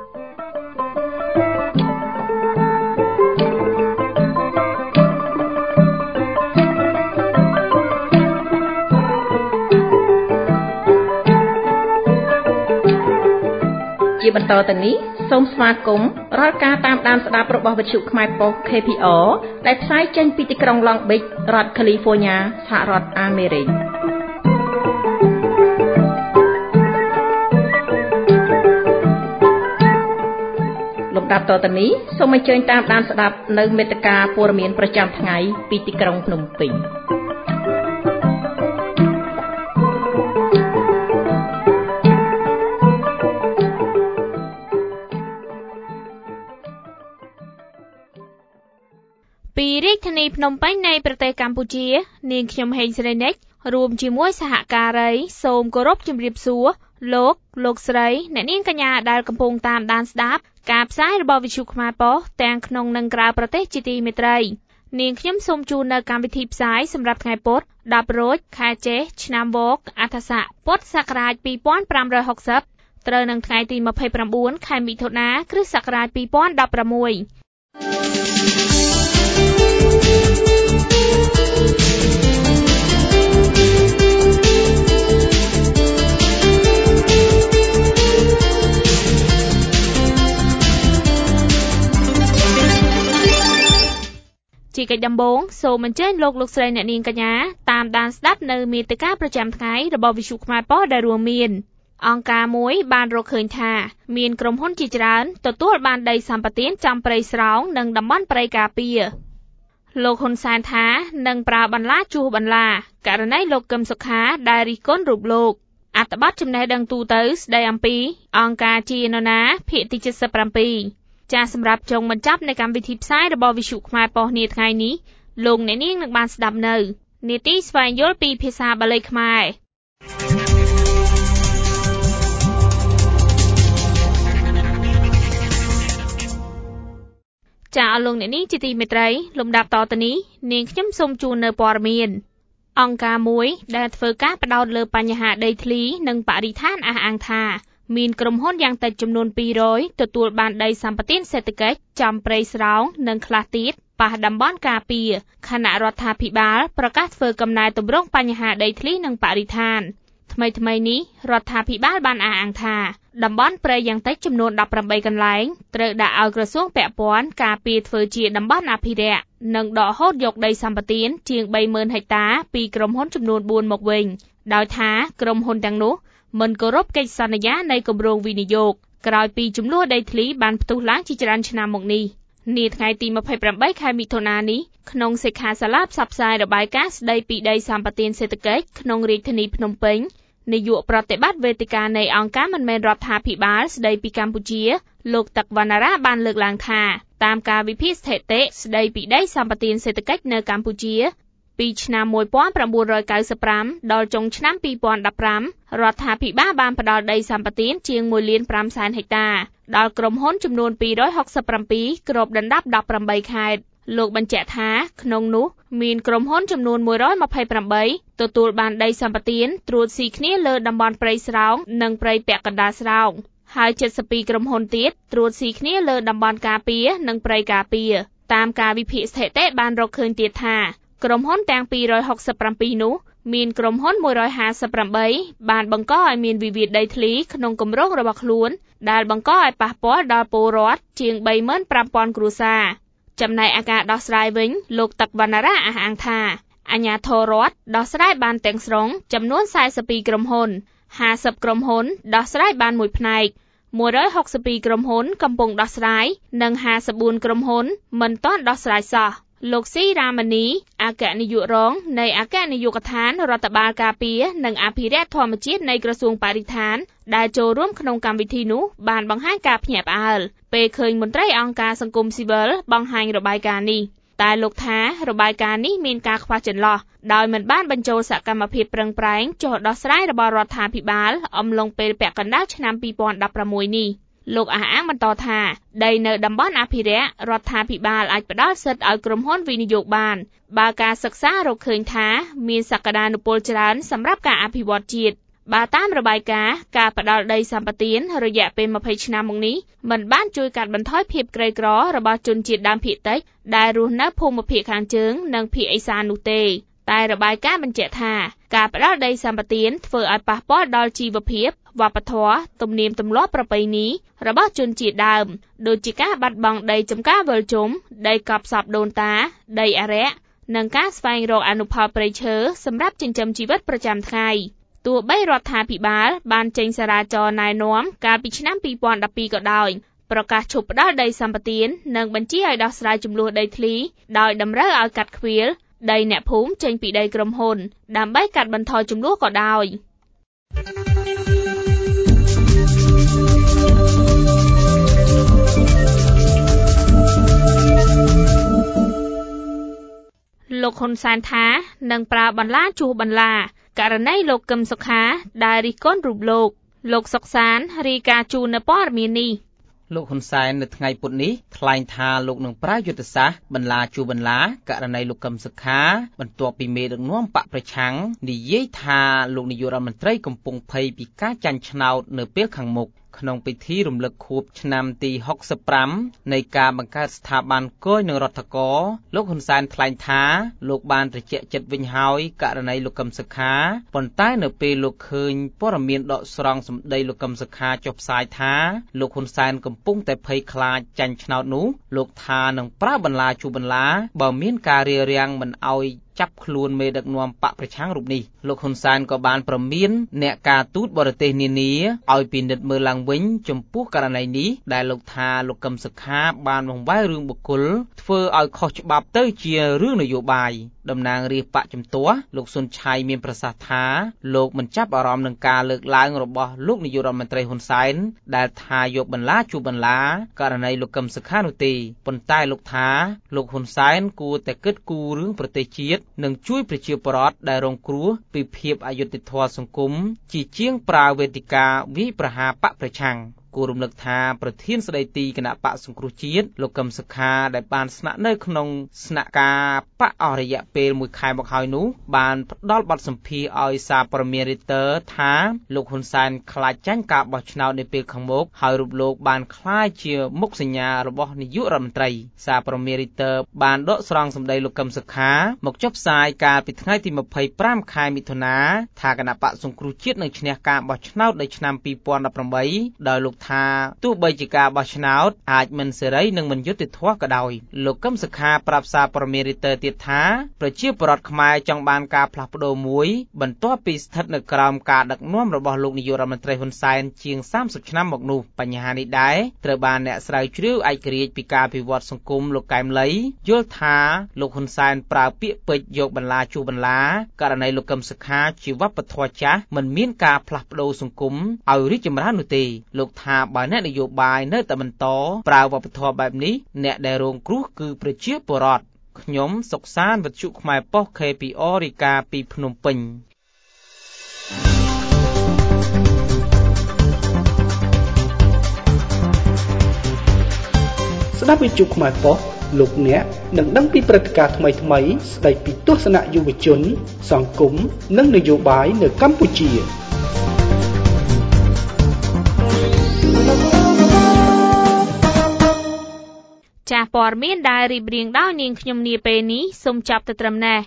ជាបន្តទៅនេះសូមស្វាគមន៍រាល់ការតាមដានស្ដាប់របស់វិទ្យុខ្មែរប៉ុស្តិ៍ KPR ដែលផ្សាយចេញពីទីក្រុង Long Beach រដ្ឋ California សហរដ្ឋអាមេរិកលំដាប់តទៅនេះសូមអញ្ជើញតាមដានស្ដាប់នៅមេត្តាព័ត៌មានប្រចាំថ្ងៃពីទីក្រុងភ្នំពេញពីរាជធានីភ្នំពេញនៃប្រទេសកម្ពុជានាងខ្ញុំហេងសេរីនិចរួមជាមួយសហការីសូមគោរពជម្រាបសួរលោកស្រីអ្នកនាងកញ្ញាដែលកំពុងតាមដានស្ដាប់ការផ្សាយរបស់វិទ្យុខ្មែរប៉ុស្តិ៍ទាំងក្នុងនិងក្រៅប្រទេសជាទីមេត្រីនាងខ្ញុំសូមជូននៅកម្មវិធីផ្សាយសម្រាប់ថ្ងៃពុធ10រោចខែចេសឆ្នាំវកអដ្ឋស័កពុទ្ធសករាជ2560ត្រូវនឹងថ្ងៃទី29ខែមិថុនាគ្រិស្តសករាជ2016ជាកិច្ចដំបូងសូមអញ្ជើញលោកស្រីអ្នកនាងកញ្ញាតាមដានស្ដាប់នៅមាតិកាប្រចាំថ្ងៃរបស់វិទ្យុខ្មែរប៉ុស្តិ៍ដែលរួមមានអង្គការមួយបានរកឃើញថាមានក្រុមហ៊ុនជាច្រើនទទួលបានដីសម្បត្តិចំព្រៃស្រោងនិងតំបន់ព្រៃការពារលោកហ៊ុនសែនថានឹងប្រើបន្លាជួសបន្លាករណីលោកកឹមសុខាដែលរិះគន់រូបលោកអត្ថបទចំណេះដឹងទូទៅស្ដីអំពីអង្គការជានរណាភាគទី77ចាសសម្រាប់ចុងបញ្ចប់នៃកម្មវិធីផ្សាយរបស់វិទ្យុខ្មែរប៉ុស្តិ៍នាថ្ងៃនេះលោកអ្នកនាងនឹងបានស្ដាប់នៅនាទីស្វែងយល់ពីភាសាបាលីខ្មែរចាអរលោកអ្នកនាងជាទីមេត្រីលំដាប់តទៅនេះនាងខ្ញុំសូមជូននៅព័ត៌មានអង្គការមួយដែលធ្វើការផ្ដោតលើបញ្ហាដីធ្លីនិងបរិស្ថានអះអាងថាមានក្រុមហ៊ុនយ៉ាងតិចចំនួន200ទទួលបានដីសម្បត្តិសេដ្ឋកិច្ចចំព្រៃស្រោងនិងខ្លះទៀតប៉ះតំបន់ការពារខណៈរដ្ឋាភិបាលប្រកាសធ្វើកំណែទម្រង់បញ្ហាដីធ្លីនិងបរិស្ថានថ្មីនេះរដ្ឋាភិបាលបានអះអាងថាតំបន់ព្រៃយ៉ាងតិចចំនួន18កន្លែងត្រូវដាក់ឲ្យក្រសួងពាក់ព័ន្ធការពារធ្វើជាតំបន់អភិរក្សនិងដកហូតយកដីសម្បត្តិជាង 30,000 ហិកតាពីក្រុមហ៊ុនចំនួន4មកវិញដោយថាក្រុមហ៊ុនទាំងនោះមិនគោរពកិច្ចសន្យានៃគម្រោងវិនិយោគក្រោយពីចំនួនដីធ្លីបានផ្ទុះឡើងជាច្រើនឆ្នាំមកនេះនាថ្ងៃទី28ខែមិថុនានេះក្នុងសិក្ខាសាលាផ្សព្វផ្សាយរបាយការណ៍ស្ដីពីដីសម្បត្តិសេដ្ឋកិច្ចក្នុងរាជធានីភ្នំពេញនាយកប្រតិបត្តិវេទិកានៃអង្គការមិនមែនរដ្ឋាភិបាលស្ដីពីកម្ពុជាលោកទឹកវណ្ណារាបានលើកឡើងថាតាមការវិភាគស្ថិតិស្ដីពីដីសម្បត្តិសេដ្ឋកិច្ចនៅកម្ពុជាពីឆ្នាំ1995ដល់ចុងឆ្នាំ2015រដ្ឋាភិបាលបានផ្ដល់ដីសម្បត្តិជាង 1.5 លានហិកតាដល់ក្រុមហ៊ុនចំនួន267គ្របដណ្ដប់18ខេត្តលោកបញ្ជាក់ថាក្នុងនោះមានក្រុមហ៊ុនចំនួន128ទទួលបានដីសម្បត្តិត្រួតស៊ីគ្នាលើតំបន់ព្រៃស្រោងនិងព្រៃពាក់កណ្ដាលស្រោងហើយ72ក្រុមហ៊ុនទៀតត្រួតស៊ីគ្នាលើតំបន់ការពារនិងព្រៃការពារតាមការវិភាគស្ថិតិបានរកឃើញទៀតថាក្រុមហ៊ុនទាំង267នោះមានក្រុមហ៊ុន158បានបង្កឲ្យមានវិវាទដីធ្លីក្នុងគម្រោងរបស់ខ្លួនដែលបង្កឲ្យប៉ះពាល់ដល់ពលរដ្ឋជាង 35,000 គ្រួសារចំណែកអាការដោះស្រាយវិញលោកទឹកវណ្ណារាអះអាងថាអាជ្ញាធររដ្ឋដោះស្រាយបានទាំងស្រុងចំនួន42ក្រុមហ៊ុន50ក្រុមហ៊ុនដោះស្រាយបានមួយផ្នែក162ក្រុមហ៊ុនកំពុងដោះស្រាយនិង54ក្រុមហ៊ុនមិនទាន់ដោះស្រាយសោះលោកស៊ីរាមនីអគ្គនាយករងនៃអគ្គនាយកដ្ឋានរដ្ឋបាលការពារនិងអភិរក្សធម្មជាតិនៃក្រសួងបរិស្ថានដែលចូលរួមក្នុងកម្មវិធីនោះបានបង្ហាញការភ្ញាក់ផ្អើលពេលឃើញមន្ត្រីអង្គការសង្គមស៊ីវិលបង្ហាញរបាយការណ៍នេះតែលោកថារបាយការណ៍នេះមានការខ្វះចន្លោះដោយមិនបានបញ្ចូលសកម្មភាពប្រឹងប្រែងចុះដោះស្រាយរបស់រដ្ឋាភិបាលអំឡុងពេលពាក់កណ្ដាលឆ្នាំ2016នេះលោកអះអាងបន្តថាដីនៅតំបន់អភិរក្សរដ្ឋាភិបាលអាចផ្ដល់សិទ្ធិឲ្យក្រុមហ៊ុនវិនិយោគបានបើការសិក្សារកឃើញថាមានសក្តានុពលច្រើនសម្រាប់ការអភិវឌ្ឍជាតិបើតាមរបាយការណ៍ការផ្ដល់ដីសម្បទានរយៈពេល20ឆ្នាំមកនេះមិនបានជួយកាត់បន្ថយភាពក្រីក្ររបស់ជនជាតិដើមភាគតិចដែលរស់នៅភូមិភាគខាងជើងនិងភាគឦសាននោះទេតែរបាយការណ៍បញ្ជាក់ថាការផ្ដល់ដីសម្បទានធ្វើឲ្យប៉ះពាល់ដល់ជីវភាពវប្បធម៌ទំនៀមទម្លាប់ប្រពៃណីរបស់ជនជាតិដើមដូចជាការបាត់បង់ដីចម្ការវិលជុំដីកប់សពដូនតាដីអារក្សនិងការស្វែងរកអនុផលព្រៃឈើសម្រាប់ចិញ្ចឹមជីវិតប្រចាំថ្ងៃទោះបីរដ្ឋាភិបាលបានចេញសារាចរណ៍ណែនាំកាលពីឆ្នាំ2012ក៏ដោយប្រកាសឈប់ផ្ដល់ដីសម្បទាននិងបញ្ជាឲ្យដោះស្រាយជម្លោះដីធ្លីដោយតម្រូវឲ្យកាត់ខ្វៀលដីអ្នកភូមិចេញពីដីក្រុមហ៊ុនដើម្បីកាត់បន្ថយជម្លោះក៏ដោយលោកហ៊ុនសែនថានឹងប្រើបន្លាជួសបន្លាករណីលោកកឹមសុខាដែលរិះគន់រូបលោកសុកសានរាយការណ៍ជូននៅព័ត៌មាននេះលោកហ៊ុនសែននៅថ្ងៃពុធនេះថ្លែងថាលោកនឹងប្រើយុទ្ធសាស្ត្របន្លាជួសបន្លាករណីលោកកឹមសុខាបន្ទាប់ពីមេដឹកនាំបកប្រឆាំងនិយាយថាលោកនាយករដ្ឋមន្ត្រីកំពុងភ័យពីការចាញ់ឆ្នោតនៅពេលខាងមុខក្នុងពិធីរំលឹកខួបឆ្នាំទី65នៃការបង្កើតស្ថាប័នគយនឹងរដ្ឋកោលោកហ៊ុនសែនថ្លែងថាលោកបានត្រជាក់ចិត្តវិញហើយករណីលោកកឹមសុខាប៉ុន្តែនៅពេលលោកឃើញព័ត៌មានដកស្រង់សម្ដីលោកកឹមសុខាចុះផ្សាយថាលោកហ៊ុនសែនកំពុងតែភ័យខ្លាចចាញ់ឆ្នោតនោះលោកថានឹងប្រើបន្លាជួបបន្លាបើមានការរារាំងមិនឲ្យចាប់ខ្លួនមេដឹកនាំបកប្រឆាំងរូបនេះលោកហ៊ុនសែនក៏បានប្រមានអ្នកការទូតបរទេសនានាឲ្យពិនិត្យមើលឡើងវិញចំពោះករណីនេះដែលលោកថាលោកកឹមសុខាបានបង្វែររឿងបុគ្គលធ្វើឲ្យខុសច្បាប់ទៅជារឿងនយោបាយតំណាងរាស្ត្របកជំទាស់លោកសុនឆៃមានប្រសាសន៍ថាលោកមិនចាប់អារម្មណ៍នឹងការលើកឡើងរបស់លោកនាយករដ្ឋមន្ត្រីហ៊ុនសែនដែលថាយកបន្លាជួបបន្លាករណីលោកកឹមសុខានោះទេប៉ុន្តែលោកថាលោកហ៊ុនសែនគួរតែគិតគូររឿងប្រទេសជាតិនិងជួយប្រជាពលរដ្ឋដែលរងគ្រោះពីភាពអយុត្តិធម៌សង្គមជាងប្រើវេទិកាវាយប្រហារបកប្រឆាំងគួររំលឹកថាប្រធានស្ដីទីគណៈបកសង្គ្រោះជាតិលោកកឹមសុខាដែលបានស្នាក់នៅក្នុងស្នាក់ការបកអស់រយៈពេល1ខែមកហើយនោះបានផ្ដល់បទសម្ភាសន៍ឲ្យសារព័ត៌មាន Reuters ថាលោកហ៊ុនសែនខ្លាចចាញ់ការបោះឆ្នោតនៅពេលខាងមុខហើយរូបលោកបានក្លាយជាមុខសញ្ញារបស់នាយករដ្ឋមន្ត្រីសារព័ត៌មាន Reuters បានដកស្រង់សម្ដីលោកកឹមសុខាមកចុះផ្សាយកាលពីថ្ងៃទី25ខែមិថុនាថាគណៈបកសង្គ្រោះជាតិនឹងឈ្នះការបោះឆ្នោតនៅឆ្នាំ2018ដោយលោកថាទោះបីជាការបោះឆ្នោតអាចមិនសេរីនិងមិនយុត្តិធម៌ក៏ដោយលោកកឹមសុខាប្រាប់សារព័ត៌មាន Reuters ទៀតថាប្រជាពលរដ្ឋខ្មែរចង់បានការផ្លាស់ប្ដូរមួយបន្ទាប់ពីស្ថិតនៅក្រោមការដឹកនាំរបស់លោកនាយករដ្ឋមន្ត្រីហ៊ុនសែនជាង30ឆ្នាំមកនោះបញ្ហានេះដែរត្រូវបានអ្នកស្រាវជ្រាវឯករាជ្យពីការវិវត្តសង្គមលោកកែមលីយល់ថាលោកហ៊ុនសែនប្រើពាក្យពេចន៍យកបន្លាជួសបន្លាករណីលោកកឹមសុខាជាវប្បធម៌ចាស់មិនមានការផ្លាស់ប្ដូរសង្គមឲ្យរីកចម្រើននោះទេលោកថាបើអ្នកនយោបាយនៅតែបន្តប្រើវប្បធម៌បែបនេះអ្នកដែលរងគ្រោះគឺប្រជាពលរដ្ឋខ្ញុំសុកសានវិទ្យុខ្មែរប៉ុស្តិ៍ KPO រាយការណ៍ពីភ្នំពេញស្ដាប់វិទ្យុខ្មែរប៉ុស្តិ៍លោកអ្នកនឹងដឹងពីព្រឹត្តិការណ៍ថ្មីៗស្ដីពីទស្សនៈយុវជនសង្គមនិងនយោបាយនៅកម្ពុជាចាស់ព័ត៌មានដែលរៀបរៀងដោយនាងខ្ញុំនាពេលនេះសូមចាប់ទៅត្រឹមណេះ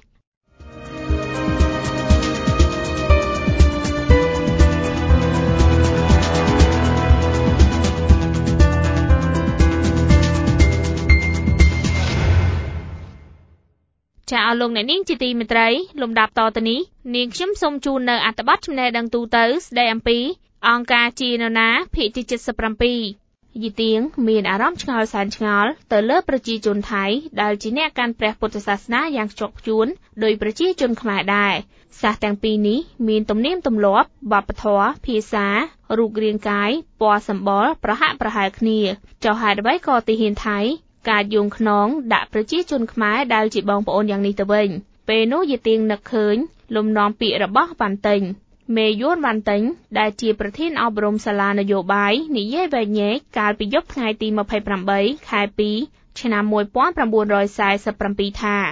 ចាអរលោកអ្នកនាងជាទីមេត្រីលំដាប់តទៅនេះនាងខ្ញុំសូមជូននៅអត្ថបទចំណេះដឹងទូទៅស្ដីអំពីអង្គការជានរណាភាគទី77យីទៀងមានអារម្មណ៍ឆ្ងល់សែនឆ្ងល់ទៅលើប្រជាជនថៃដែលជាអ្នកកាន់ព្រះពុទ្ធសាសនាយ៉ាងខ្ជាប់ខ្ជួនដោយប្រជាជនខ្មែរដែរសាសទាំងពីរនេះមានទំនៀមទម្លាប់វប្បធម៌ភាសារូបរាងកាយពណ៌សម្បុរប្រហាក់ប្រហែលគ្នាចុះហេតុអ្វីក៏ទាហានថៃការយងខ្នងដាក់ប្រជាជនខ្មែរដែលជាបងប្អូនយ៉ាងនេះទៅវិញពេលនោះយីទៀងនឹកឃើញលំនាំពាក្យរបស់វ៉ាន់តេងមេយួនវ៉ាន់តេងដែលជាប្រធានអប់រំសាលានយោបាយនិយាយវែកញែកកាលពីយប់ថ្ងៃទី28ខែ2ឆ្នាំ1947ថា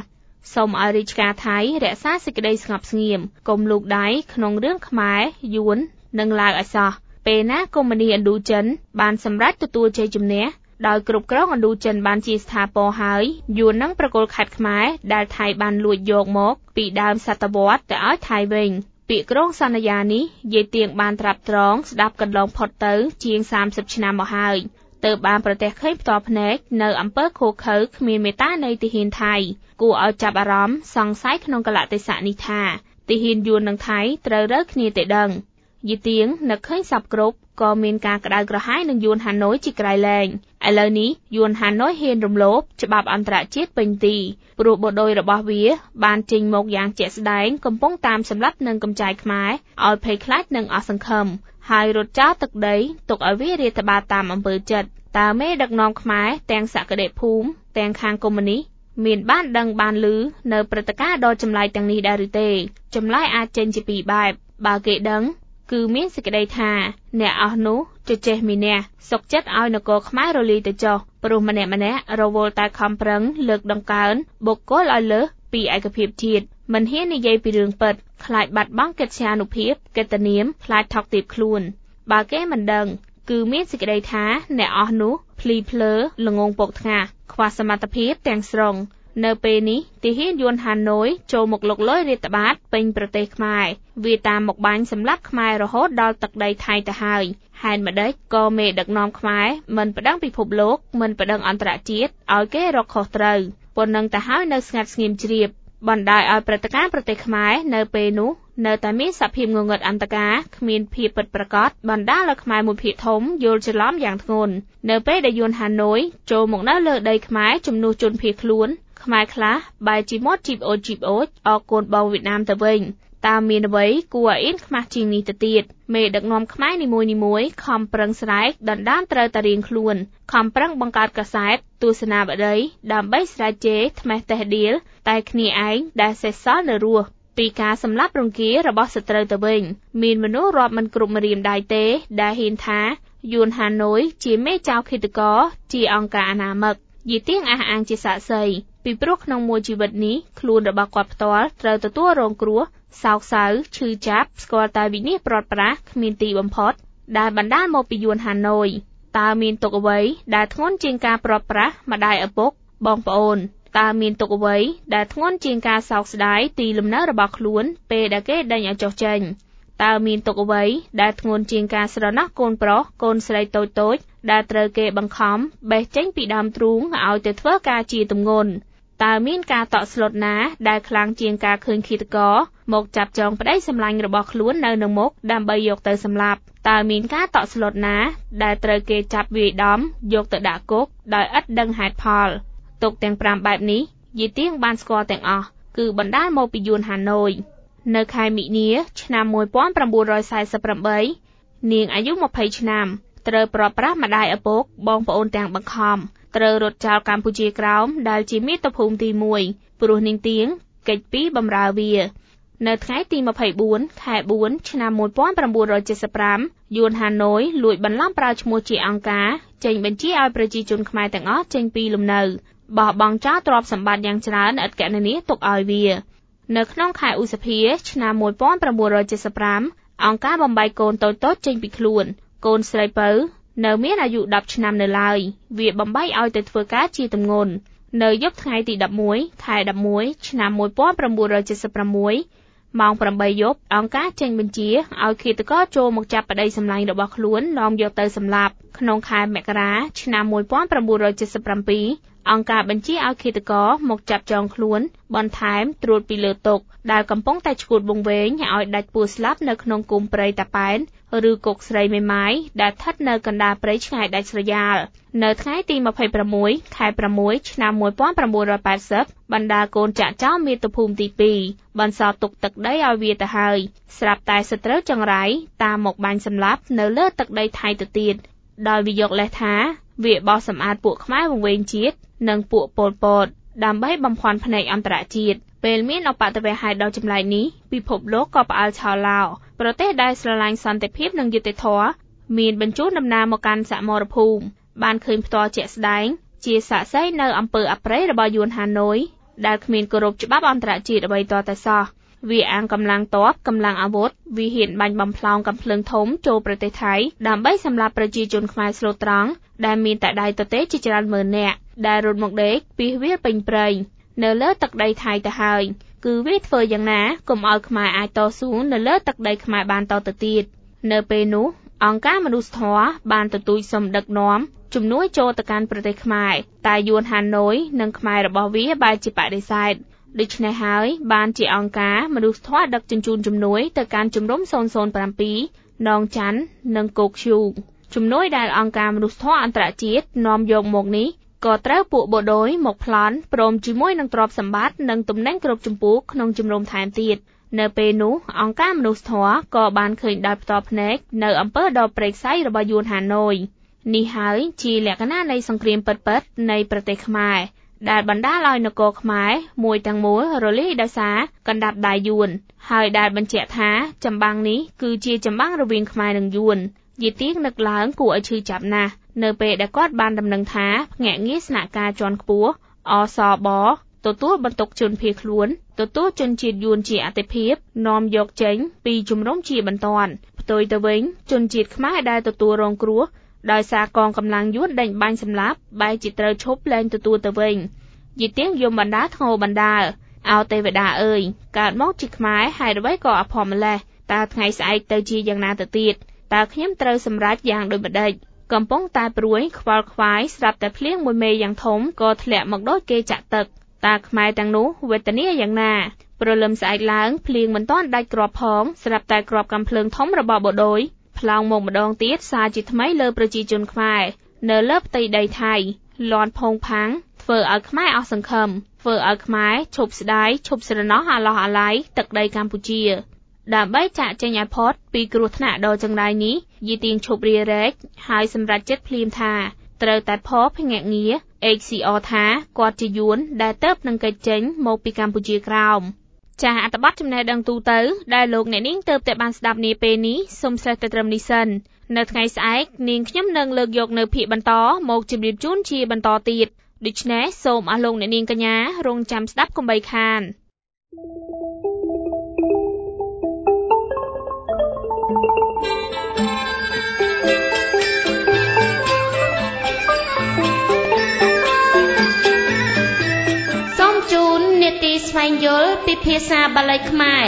សូមឲ្យរាជការថៃរក្សាសេចក្តីស្ងប់ស្ងៀមកុំលូកដៃក្នុងរឿងខ្មែរយួននិងឡាវឲ្យសោះពេលណាកុម្មុយនីឥណ្ឌូចិនបានសម្រេចទទួលជ័យជំនះដោយគ្រប់គ្រងឥណ្ឌូចិនបានជាស្ថាពរហើយយួននឹងប្រគល់ខេត្តខ្មែរដែលថៃបានលួចយកមកពីដើមសតវត្សទៅឲ្យថៃវិញពាក្យគ្រងសន្យានេះយាយទៀងបានត្រាប់ត្រងស្ដាប់កន្លងផុតទៅជាង30ឆ្នាំមកហើយទើបបានប្រទះឃើញផ្ទាល់ភ្នែកនៅអំពើឃោរឃៅគ្មានមេត្តានៃទាហានថៃគួរឲ្យចាប់អារម្មណ៍សង្ស័យក្នុងកលៈទេសៈនេះថាទាហានយួននិងថៃត្រូវរើគ្នាទេដឹងយាយទៀងនឹកឃើញសពគ្រប់ក៏មានការក្តៅក្រហាយនឹងយួនហាណូយជាក្រៃលែងឥឡូវនេះយួនហាណូយហ៊ានរំលោភច្បាប់អន្តរជាតិពេញទីព្រោះបដូយរបស់វាបានចេញមកយ៉ាងជាក់ស្ដែងកំពុងតាមសម្លាប់និងកំចាយខ្មែរឲ្យភ័យខ្លាចនិងអស់សង្ឃឹមហើយរត់ចោលទឹកដីទុកឲ្យវារាតត្បាតតាមអំពើចិត្តតើមេដឹកនាំខ្មែរទាំងសក្តិភូមិទាំងខាងកុម្មុយនីមានបានដឹងបានឮនៅព្រឹត្តិការណ៍ដ៏ចម្លែកទាំងនេះដែរឬទេចម្លើយអាចចេញជាពីរបែបបើគេដឹងគឺមានសេចក្តីថាអ្នកអស់នោះជជែកមីនះសុកចិត្តឲ្យនគរខ្មែររលាយទៅចុះព្រោះម្នាក់រវល់តែខំប្រឹងលើកដង្កើងបុគ្គលឲ្យលើសពីឯកភាពជាតិមិនហ៊ាននិយាយពីរឿងពិតខ្លាចបាត់បង់កិត្យានុភាពកិត្តិនាមខ្លាចថោកទាបខ្លួនបើគេមិនដឹងគឺមានសេចក្តីថាអ្នកអស់នោះភ្លីភ្លើល្ងងពុកថ្ងាសខ្វះសមត្ថភាពទាំងស្រុងនៅពេលនេះទាហានយួនហាណូយចូលមកលុកលុយរាតត្បាតពេញប្រទេសខ្មែរវាតាមមកបាញ់សម្លាប់ខ្មែររហូតដល់ទឹកដីថៃទៅហើយហេតុម្ដេចក៏មេដឹកនាំខ្មែរមិនប្តឹងពិភពលោកមិនប្តឹងអន្តរជាតិឲ្យគេរកខុសត្រូវប៉ុណ្ណឹងទៅហើយនៅស្ងាត់ស្ងៀមជ្រាបបណ្ដាលឲ្យព្រឹត្តិការណ៍ប្រទេសខ្មែរនៅពេលនោះនៅតែមានសភាពងងឹតអន្តការគ្មានភាពពិតប្រាកដបណ្ដាលឲ្យខ្មែរមួយភាគធំយល់ច្រឡំយ៉ាងធ្ងន់នៅពេលដែលយួនហាណូយចូលមកនៅលើដីខ្មែរជំនួសជនភៀសខ្លួនខ្មែរខ្លះបែរជាមាត់ជីបអូចអរគុណបងវៀតណាមទៅវិញតើមានអ្វីគួរឲ្យអៀនខ្មាស់ជាងនេះទៅទៀតមេដឹកនាំខ្មែរនីមួយខំប្រឹងស្រែកដណ្ដើមត្រូវតែរៀងខ្លួនខំប្រឹងបង្កើតកាសែតទស្សនាបទដើម្បីស្រែកជេរថ្មេះតេះដៀលតែគ្នាឯងដែលសេសសល់នៅរស់ពីការសម្លាប់រង្គារបស់សត្រូវទៅវិញមានមនុស្សរាប់មិនគ្រប់ម្រាមដៃទេដែលហ៊ានថាយួនហាណូយជាមេចៅឃាតករជាអង្គការអនាមិកយាយទៀងអះអាងជាសាក្សីពីព្រោះក្នុងមួយជីវិតនេះខ្លួនរបស់គាត់ផ្ទាល់ត្រូវទទួលរងគ្រោះសោកសៅឈឺចាប់ស្គាល់តែវិនាសប្រត់ប្រាស់គ្មានទីបំផុតដែលបណ្ដាលមកពីយួនហាណូយតើមានទុកអ្វីដែលធ្ងន់ជាងការប្រត់ប្រាស់ម្ដាយឪពុកបងប្អូនតើមានទុកអ្វីដែលធ្ងន់ជាងការសោកស្ដាយទីលំនៅរបស់ខ្លួនពេលដែលគេដេញឲ្យចុះចេញតើមានទុកអ្វីដែលធ្ងន់ជាងការស្រណោះកូនប្រុសកូនស្រីតូចដែលត្រូវគេបង្ខំបេះចេញពីដើមទ្រូងឲ្យទៅធ្វើការជាទម្ងន់តើមានការតក់ស្លុតណាដែលខ្លាំងជាងការឃើញឃាតករមកចាប់ចងប្តីសម្លាញ់របស់ខ្លួននៅនឹងមុខដើម្បីយកទៅសម្លាប់តើមានការតក់ស្លុតណាដែលត្រូវគេចាប់វាយដំយកទៅដាក់គុកដោយឥតដឹងហេតុផលទុកទាំង5បែបនេះយាយទៀងបានស្គាល់ទាំងអស់គឺបណ្ដាលមកពីយួនហាណូយនៅខែមិនិនាឆ្នាំ1948នាងអាយុ20ឆ្នាំត្រូវប្រត់ប្រាស់ម្ដាយឪពុកបងប្អូនទាំងបង្ខំត្រូវរត់ចោលកម្ពុជាក្រោមដែលជាមាតុភូមិទី1ព្រោះនាងទៀងកិច្ចពីបម្រើវានៅថ្ងៃទី24ខែ4ឆ្នាំ1975យួនហាណូយលួចបន្លំប្រើឈ្មោះជាអង្គការចេញបញ្ជាឲ្យប្រជាជនខ្មែរទាំងអស់ចេញពីលំនៅបោះបង់ចោលទ្រព្យសម្បត្តិយ៉ាងច្រើនឥតកណនាទុកឲ្យវានៅក្នុងខែឧសភាឆ្នាំ1975អង្គការបំបីកូនតូចៗចេញពីខ្លួនកូនស្រីពៅនៅមានអាយុ10ឆ្នាំនៅឡើយវាបំបីឲ្យទៅធ្វើការជាទម្ងន់នៅយប់ថ្ងៃទី11ខែ11ឆ្នាំ1976ម៉ោង8យប់អង្គការចេញបញ្ជាឲ្យឃាតករចូលមកចាប់ប្តីសម្លាញ់របស់ខ្លួននាំយកទៅសម្លាប់ក្នុងខែមករាឆ្នាំ1977អង្គការបញ្ជាឲ្យឃាតករមកចាប់ចងខ្លួនបន្ថែមត្រួតពីលើតុដែលកំពុងតែឈួតវង្វេងឲ្យដាច់ពួរស្លាប់នៅក្នុងគុម្ពព្រៃតាប៉ែនឬគុកស្រីមេម៉ាយដែលស្ថិតនៅកណ្ដាលព្រៃឆ្ងាយដាច់ស្រយាលនៅថ្ងៃទី26ខែ6ឆ្នាំ1980បណ្ដាកូនចាក់ចោលមាតុភូមិទី2បន្សល់ទុកទឹកដីឲ្យវាទៅហើយស្រាប់តែសត្រូវចង្រៃតាមមកបាញ់សម្លាប់នៅលើទឹកដីថៃទៅទៀតដោយវាយកលេសថាវាបោះសម្អាតពួកខ្មែរវង្វេងជាតិនិងពួកប៉ុលពតដើម្បីបំភាន់ភ្នែកអន្តរជាតិពេលមានឧបទ្ទវហេតុដ៏ចម្លែកនេះពិភពលោកក៏ផ្អើលឆោឡោប្រទេសដែលស្រឡាញ់សន្តិភាពនិងយុត្តិធម៌មានបញ្ជូនដំណើរមកកាន់សមរភូមិបានឃើញផ្ទាល់ជាក់ស្ដែងជាសាក្សីនៅអំពើអប្រិយរបស់យួនហាណូយដែលគ្មានគោរពច្បាប់អន្តរជាតិអ្វីតតែសោះវាអាងកម្លាំងទ័ពកម្លាំងអាវុធវាហ៊ានបាញ់បំផ្លោងកាំភ្លើងធំចូលប្រទេសថៃដើម្បីសម្លាប់ប្រជាជនខ្មែរស្លូតត្រង់ដែលមានតែដៃទទេជាច្រើនម៉ឺននាក់ដែលរត់មកដេកពីវាពេញព្រៃនៅលើទឹកដីថៃទៅហើយគឺវាធ្វើយ៉ាងណាកុំឲ្យខ្មែរអាចតស៊ូនៅលើទឹកដីខ្មែរបានតទៅទៀតនៅពេលនោះអង្គការមនុស្សធម៌បានទទូចសុំដឹកនាំជំនួយចូលទៅកាន់ប្រទេសខ្មែរតែយួនហាណូយនិងខ្មែររបស់វាបែរជាបដិសេធដូច្នេះហើយបានជាអង្គការមនុស្សធម៌ដឹកជញ្ជូនជំនួយទៅកាន់ជំរំ007 នងច័ន្ទនិងគោកឈូជំនួយដែលអង្គការមនុស្សធម៌អន្តរជាតិនាំយកមកនេះក៏ត្រូវពួកបូដូយមកប្លន់ព្រមជាមួយនឹងទ្រព្យសម្បត្តិនិងទំនិញគ្រប់ចម្ពោះក្នុងជំរំថែមទៀតនៅពេលនោះអង្គការមនុស្សធម៌ក៏បានឃើញដោយផ្ទាល់ភ្នែកនៅអំពើដ៏ព្រៃផ្សៃរបស់យួនហាណូយនេះហើយជាលក្ខណៈនៃសង្គ្រាមពិតៗនៃប្រទេសខ្មែរដែលបណ្ដាលឲ្យនគរខ្មែរមួយទាំងមូលរលាយដោយសារកណ្ដាប់ដៃយួនហើយដែលបញ្ជាក់ថាចម្បាំងនេះគឺជាចម្បាំងរវាងខ្មែរនិងយួនយេទៀងនឹកឡើងគួរឲ្យឈឺចាប់ណាស់នៅពេលដែលគាត់បានដំណឹងថាភ្នាក់ងារស្នាក់ការជាន់ខ្ពស់អសបទទួលបន្ទុកជនភៀសខ្លួនទទួលជនជាតិយួនជាអតិភិបនាំយកចេញពីជំរំជាបន្ទាន់ផ្ទុយទៅវិញជនជាតិខ្មែរដែលទទួលរងគ្រោះដោយសារកងកម្លាំងយួនដេញបាញ់សម្លាប់បែរជាត្រូវឈប់លែងទទួលទៅវិញយេទៀងយំបណ្ដាធ្ងោបណ្ដាលអោទេវតាអើយកើតមកជាខ្មែរហេតុអ្វីក៏អភ័ព្វម្លេះតើថ្ងៃស្អែកទៅជាយ៉ាងណាទៅទៀតតើខ្ញុំត្រូវសម្រេចយ៉ាងដូចម្ដេចកំពុងតែព្រួយខ្វល់ខ្វាយស្រាប់តែភ្លៀងមួយមេយ៉ាងធំក៏ធ្លាក់មកដូចគេចាក់ទឹកតើខ្មែរទាំងនោះវេទនាយ៉ាងណាព្រលឹមស្អែកឡើងភ្លៀងមិនទាន់ដាច់គ្រាប់ផងស្រាប់តែគ្រាប់កាំភ្លើងធំរបស់បូដូយផ្លោងមកម្ដងទៀតសារជាថ្មីលើប្រជាជនខ្មែរនៅលើផ្ទៃដីថៃលាន់ផោងផាំងធ្វើឲ្យខ្មែរអស់សង្ឃឹមធ្វើឲ្យខ្មែរឈប់ស្ដាយឈប់ស្រណោះអាឡោះអាល័យទឹកដីកម្ពុជាដើម្បីចាក់ចេញឲ្យផុតពីគ្រោះថ្នាក់ដ៏ចង្រៃនេះយីទៀងឈប់រារែកហើយសម្រេចចិត្តភ្លាមថាត្រូវតែផភ្នាក់ងារ HCR ថាគាត់ជាយួនដែលទៅនឹងកិច្ចចេញមកពីកម្ពុជាក្រោមចាស់អត្ថបទចំណេះដឹងទូទៅដែលលោកអ្នកនាងទៅតែបានស្ដាប់នាពេលនេះសូមសេះតែត្រឹមនេះសិននៅថ្ងៃស្អែកនាងខ្ញុំនឹងលើកយកនៅភាគបន្តមកជម្រាបជូនជាបន្តទៀតដូច្នេះសូមអស់លោកអ្នកនាងកញ្ញារងចាំស្ដាប់កុំបីខានសូមជូននេតិស្វែងយល់ពីភាសាបាលីខ្មែរ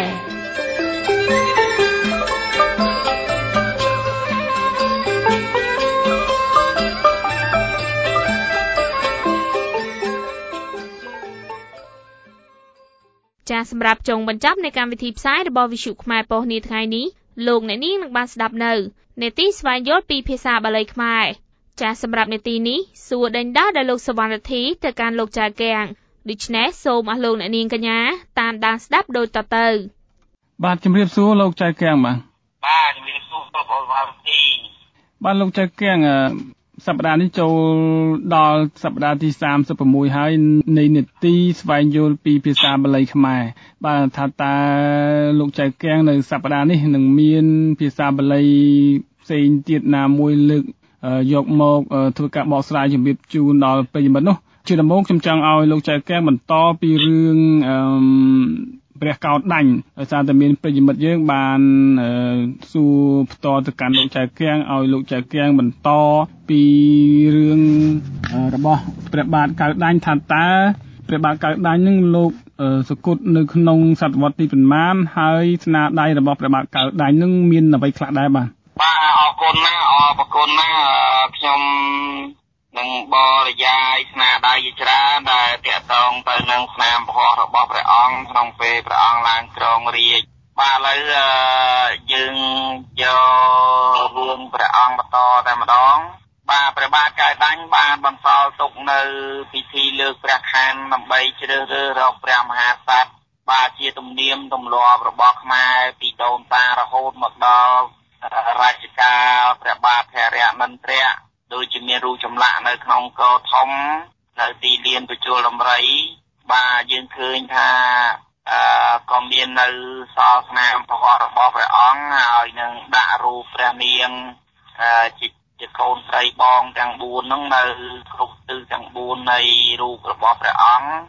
ចាសសម្រាប់ចុងបញ្ចប់នៃកម្មវិធីផ្សាយរបស់វិទ្យុខ្មែរប៉ុស្តិ៍នាថ្ងៃនេះលោកអ្នកនាងនឹងបានស្ដាប់នៅនេតិស្វែងយល់ពីភាសាបាលីខ្មែរចាសសម្រាប់នេតិនេះសួរដេញដោលដល់លោកសវណ្ណរិទ្ធីទៅកាន់លោកចៅកៀងដូច្នេះសូមអស់លោកអ្នកនាងកញ្ញាតាមដានស្ដាប់ដូចតទៅបាទជំរាបសួរលោកចៅកៀងបាទជំរាបសួរបងប្អូនបាទលោកចៅកៀងសប្តាហ៍នេះចូលដល់សប្តាហ៍ទី36ហើយនៃនេតិស្វែងយល់ពីភាសាបាលីខ្មែរបាទថាតើលោកចៅកៀងនៅសប្តាហ៍នេះនឹងមានភាសាបាលីផ្សេងទៀតណាមួយលើកយកមកធ្វើការបកស្រាយជំរាបជូនដល់ប្រិយមិត្តនោះជាដំបូងខ្ញុំចង់ឲ្យលោកចៅកៀងបន្តពីរឿងព្រះកោដដាញ់ដោយសារតែមានប្រិយមិត្តយើងបានសួរផ្ទាល់ទៅកាន់លោកចៅកៀងឲ្យលោកចៅកៀងបន្តពីរឿងរបស់ព្រះបាទកោដដាញ់ថាតើព្រះបាទកោដដាញ់នឹងលោកសគត់នៅក្នុងសតវត្សទីប៉ុន្មានហើយស្នាដៃរបស់ព្រះបាទកោដដាញ់នឹងមានអ្វីខ្លះដែរបាទអរគុណណាខ្ញុំនឹងបរិយាយស្នាដៃជាច្រើនដែលទាក់ទងទៅនឹងស្នាមពហុរបស់ព្រះអង្គក្នុងពេលព្រះអង្គឡើងគ្រងរាជ្យបាទឥឡូវយើងយករឿងព្រះអង្គបន្តតែម្ដងបាទព្រះបាទកៅដាញ់បានបន្សល់ទុកនៅពិធីលើកព្រះខ័នដើម្បីជ្រើសរើសរកព្រះមហាក្សត្របាទជាទំនៀមទម្លាប់របស់ខ្មែរពីដូនតារហូតមកដល់រជ្ជកាលព្រះបាទភរិយមិន្ទ្រៈដូចជាមានរូបចម្លាក់នៅក្នុងកោធំនៅទីលានបញ្ជុលដំរីបាទយើងឃើញថាក៏មាននៅសល់ស្នាមពហុរបស់ព្រះអង្គហើយនឹងដាក់រូបព្រះនាងជាកូនស្រីបងទាំង4ហ្នឹងនៅគ្រប់ទិសទាំង4នៃរូបរបស់ព្រះអង្គ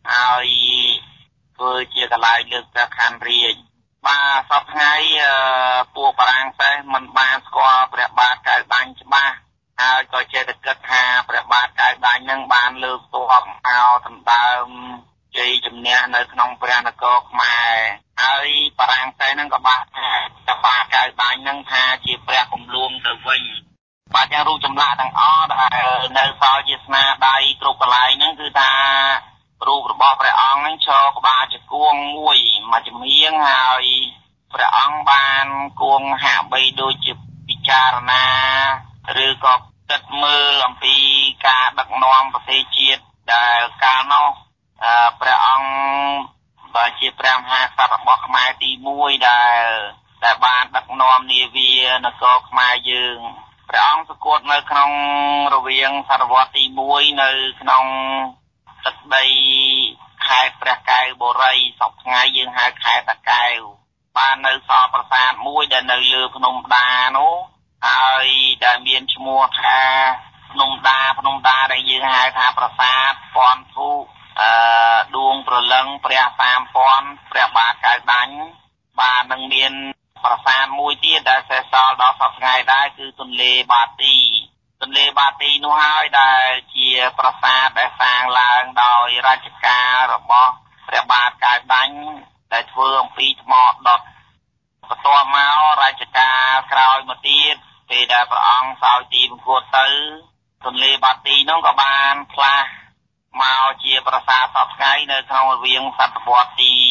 ហើយធ្វើជាកន្លែងលើកព្រះខ័នរាជបាទសពថ្ងៃពួកបារាំងសេះមិនបានស្គាល់ព្រះបាទកៅដាញ់ច្បាស់ហើយក៏ចេះតែគិតថាព្រះបាទកៅដាញ់នឹងបានលើកទ័ពមកដណ្ដើមជ័យជំនះនៅក្នុងព្រះនគរខ្មែរហើយបារាំងសេះនឹងក៏បានថាព្រះបាទកៅដាញ់នឹងថាជាព្រះគំលួងទៅវិញបាទយ៉ាងរូបចម្លាក់ទាំងអស់ដែលនៅសល់ជាស្នាដៃគ្រប់កន្លែងហ្នឹងគឺថារូបរបស់ព្រះអង្គនឹងឈរក្បាលជាគួងមួយចំហៀងហើយព្រះអង្គបានគួងហាក់បីដូចជាពិចារណាឬក៏គិតមើលអំពីការដឹកនាំប្រទេសជាតិដែលកាលនោះព្រះអង្គបើជាព្រះមហាក្សត្ររបស់ខ្មែរទី1ដែលបានដឹកនាំនាវានគរខ្មែរយើងព្រះអង្គប្រកួតនៅក្នុងរវាងសតវត្សទី1នៅក្នុងទឹកដីខេត្តព្រះកែវបុរីសពថ្ងៃយើងហៅខេត្តតាកែវបាននៅសល់ប្រាសាទមួយដែលនៅលើភ្នំដានោះហើយដែលមានឈ្មោះថាភ្នំដាដែលយើងហៅថាប្រាសាទពាន់ធូបដួងព្រលឹងព្រះ3000ព្រះបាទកៅដាញ់បាទនឹងមានប្រាសាទមួយទៀតដែលសេសសល់ដល់សពថ្ងៃដែរគឺទន្លេបាទីនោះហើយដែលជាប្រាសាទដែលសាងឡើងដោយរជ្ជកាលរបស់ព្រះបាទកៅដាញ់ដែលធ្វើអំពីថ្មដុតបន្ទាប់មករជ្ជកាលក្រោយមកទៀតពេលដែលព្រះអង្គសោយទីបង្គួរទៅទន្លេបាទីនោះក៏បានផ្លាស់មកជាប្រាសាទសពថ្ងៃនៅក្នុងរវាងសតវត្សទី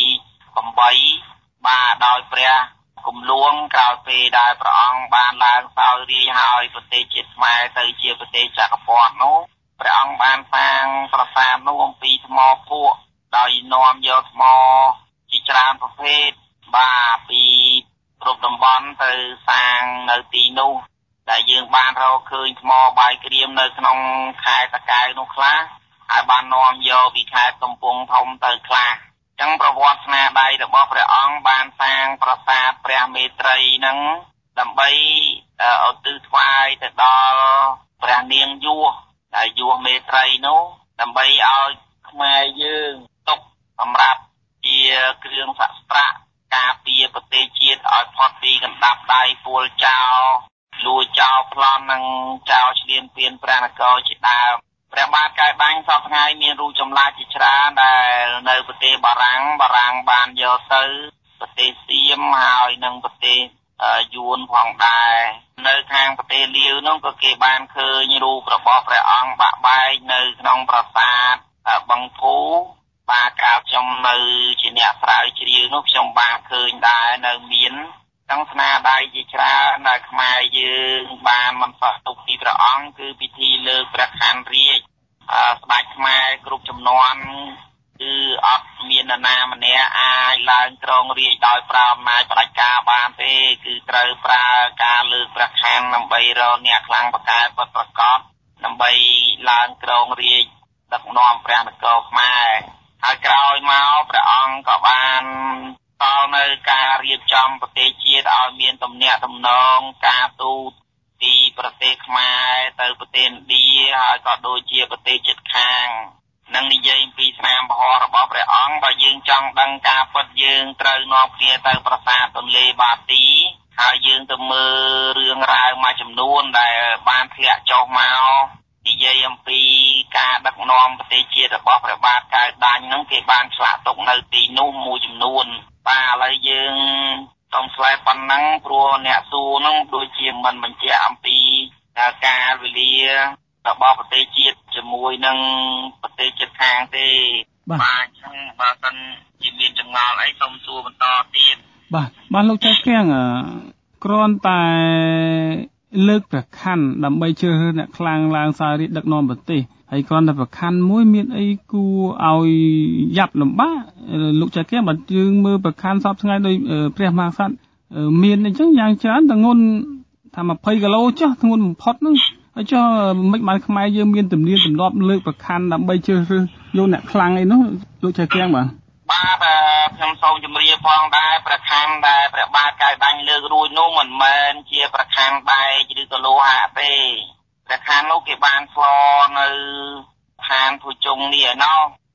8បាទដោយព្រះគំលួងក្រោយពេលដែលព្រះអង្គបានឡើងសោយរាជ្យហើយប្រទេសជាតិខ្មែរទៅជាប្រទេសចក្រពត្តិនោះព្រះអង្គបានសាងប្រាសាទនោះអំពីថ្មភក់ដោយនាំយកថ្មជាច្រើនប្រភេទបាទពីគ្រប់តំបន់ទៅសាងនៅទីនោះដែលយើងបានរកឃើញថ្មបាយក្រៀមនៅក្នុងខេត្តតាកែវនោះខ្លះហើយបាននាំយកពីខេត្តកំពង់ធំទៅខ្លះចឹងប្រវត្តិស្នាដៃរបស់ព្រះអង្គបានសាងប្រាសាទព្រះមេត្រីនឹងដើម្បីឧទ្ទិសថ្វាយទៅដល់ព្រះនាងយួសដែលយួសមេត្រីនោះដើម្បីឲ្យខ្មែរយើងទុកសម្រាប់ជាគ្រឿងសក្ការៈការពារប្រទេសជាតិឲ្យផុតពីកណ្ដាប់ដៃពលចោលលួចចោលប្លន់និងចោលឈ្លានពានព្រះនគរជាដើមព្រះបាទកៅដាញ់សពថ្ងៃមានរូបចម្លាក់ជាច្រើនដែលនៅប្រទេសបារាំងបានយកទៅប្រទេសសៀមហើយនិងប្រទេសយួនផងដែរនៅខាងប្រទេសលាវនោះក៏គេបានឃើញរូបរបស់ព្រះអង្គបាក់បែកនៅក្នុងប្រាសាទបឹងភូបាទកាលខ្ញុំនៅជាអ្នកស្រាវជ្រាវនោះខ្ញុំបានឃើញដែរនៅមានទាំងស្នាដៃជាច្រើនដែលខ្មែរយើងបានមិនសោះទុកពីព្រះអង្គគឺពិធីលើកព្រះខ័នរាជស្ដេចខ្មែរគ្រប់ចំនួនគឺអត់មាននរណាម្នាក់អាចឡើងគ្រងរាជដោយប្រើអំណាចផ្ដាច់ការបានទេគឺត្រូវប្រើការលើកព្រះខ័នដើម្បីរកអ្នកខ្លាំងពូកែពិតប្រាកដដើម្បីឡើងគ្រងរាជដឹកនាំព្រះនគរខ្មែរហើយក្រោយមកព្រះអង្គក៏បានតនៅការរៀបចំប្រទេសជាតិឲ្យមានទំនាក់ទំនងការទូតពីប្រទេសខ្មែរទៅប្រទេសឥណ្ឌាហើយក៏ដូចជាប្រទេសជិតខាងនឹងនិយាយពីស្នាមពហុរបស់ព្រះអង្គបើយើងចង់ដឹងការពិតយើងត្រូវនាំគ្នាទៅប្រាសាទទន្លេបាទីហើយយើងទៅមើលរឿងរ៉ាវមួយចំនួនដែលបានធ្លាក់ចុះមកនិយាយអំពីការដឹកនាំប្រទេសជាតិរបស់ព្រះបាទកៅដាញ់ហ្នឹងគេបានឆ្លាក់ទុកនៅទីនោះមួយចំនួនបាទឥឡូវយើងសូមឆ្លើយប៉ុណ្ណឹងព្រោះអ្នកសួរហ្នឹងដូចជាមិនបញ្ជាក់អំពីការវេលារបស់ប្រទេសជាតិជាមួយនឹងប្រទេសជិតខាងទេបាទអញ្ចឹងបើសិនជាមានចម្ងល់អីសូមសួរបន្តទៀតបាទលោកចៅគៀងគ្រាន់តែលើកព្រះខ័នដើម្បីជ្រើសរើសអ្នកខ្លាំងឡើងសាររាជដឹកនាំប្រទេសហើយគ្រាន់តែព្រះខ័នមួយមានអីគួរឲ្យយ៉ាប់លំបាកលោកចៅគៀងបើយើងមើលព្រះខ័នសពថ្ងៃដោយព្រះមហាក្សត្រមានអញ្ចឹងយ៉ាងច្រើនតែងន់ថា20គីឡូចុះធ្ងន់បំផុតហ្នឹងហើយចុះមិនបានខ្មែរយើងមានទំនៀមទម្លាប់លើកប្រខ័ណ្ឌដើម្បីជ្រើសរើសយកអ្នកខ្លាំងអីនោះលោកចៅគៀងបាទខ្ញុំសូមជម្រាបផងដែរប្រខ័ណ្ឌដែលព្រះបាទកៅដាញ់លើករួចនោះមិនមែនជាប្រខ័ណ្ឌបែកឬក៏លោហៈទេប្រខ័ណ្ឌនោះគេបានស្លនៅឋានភុជង្គនេះឯណោះ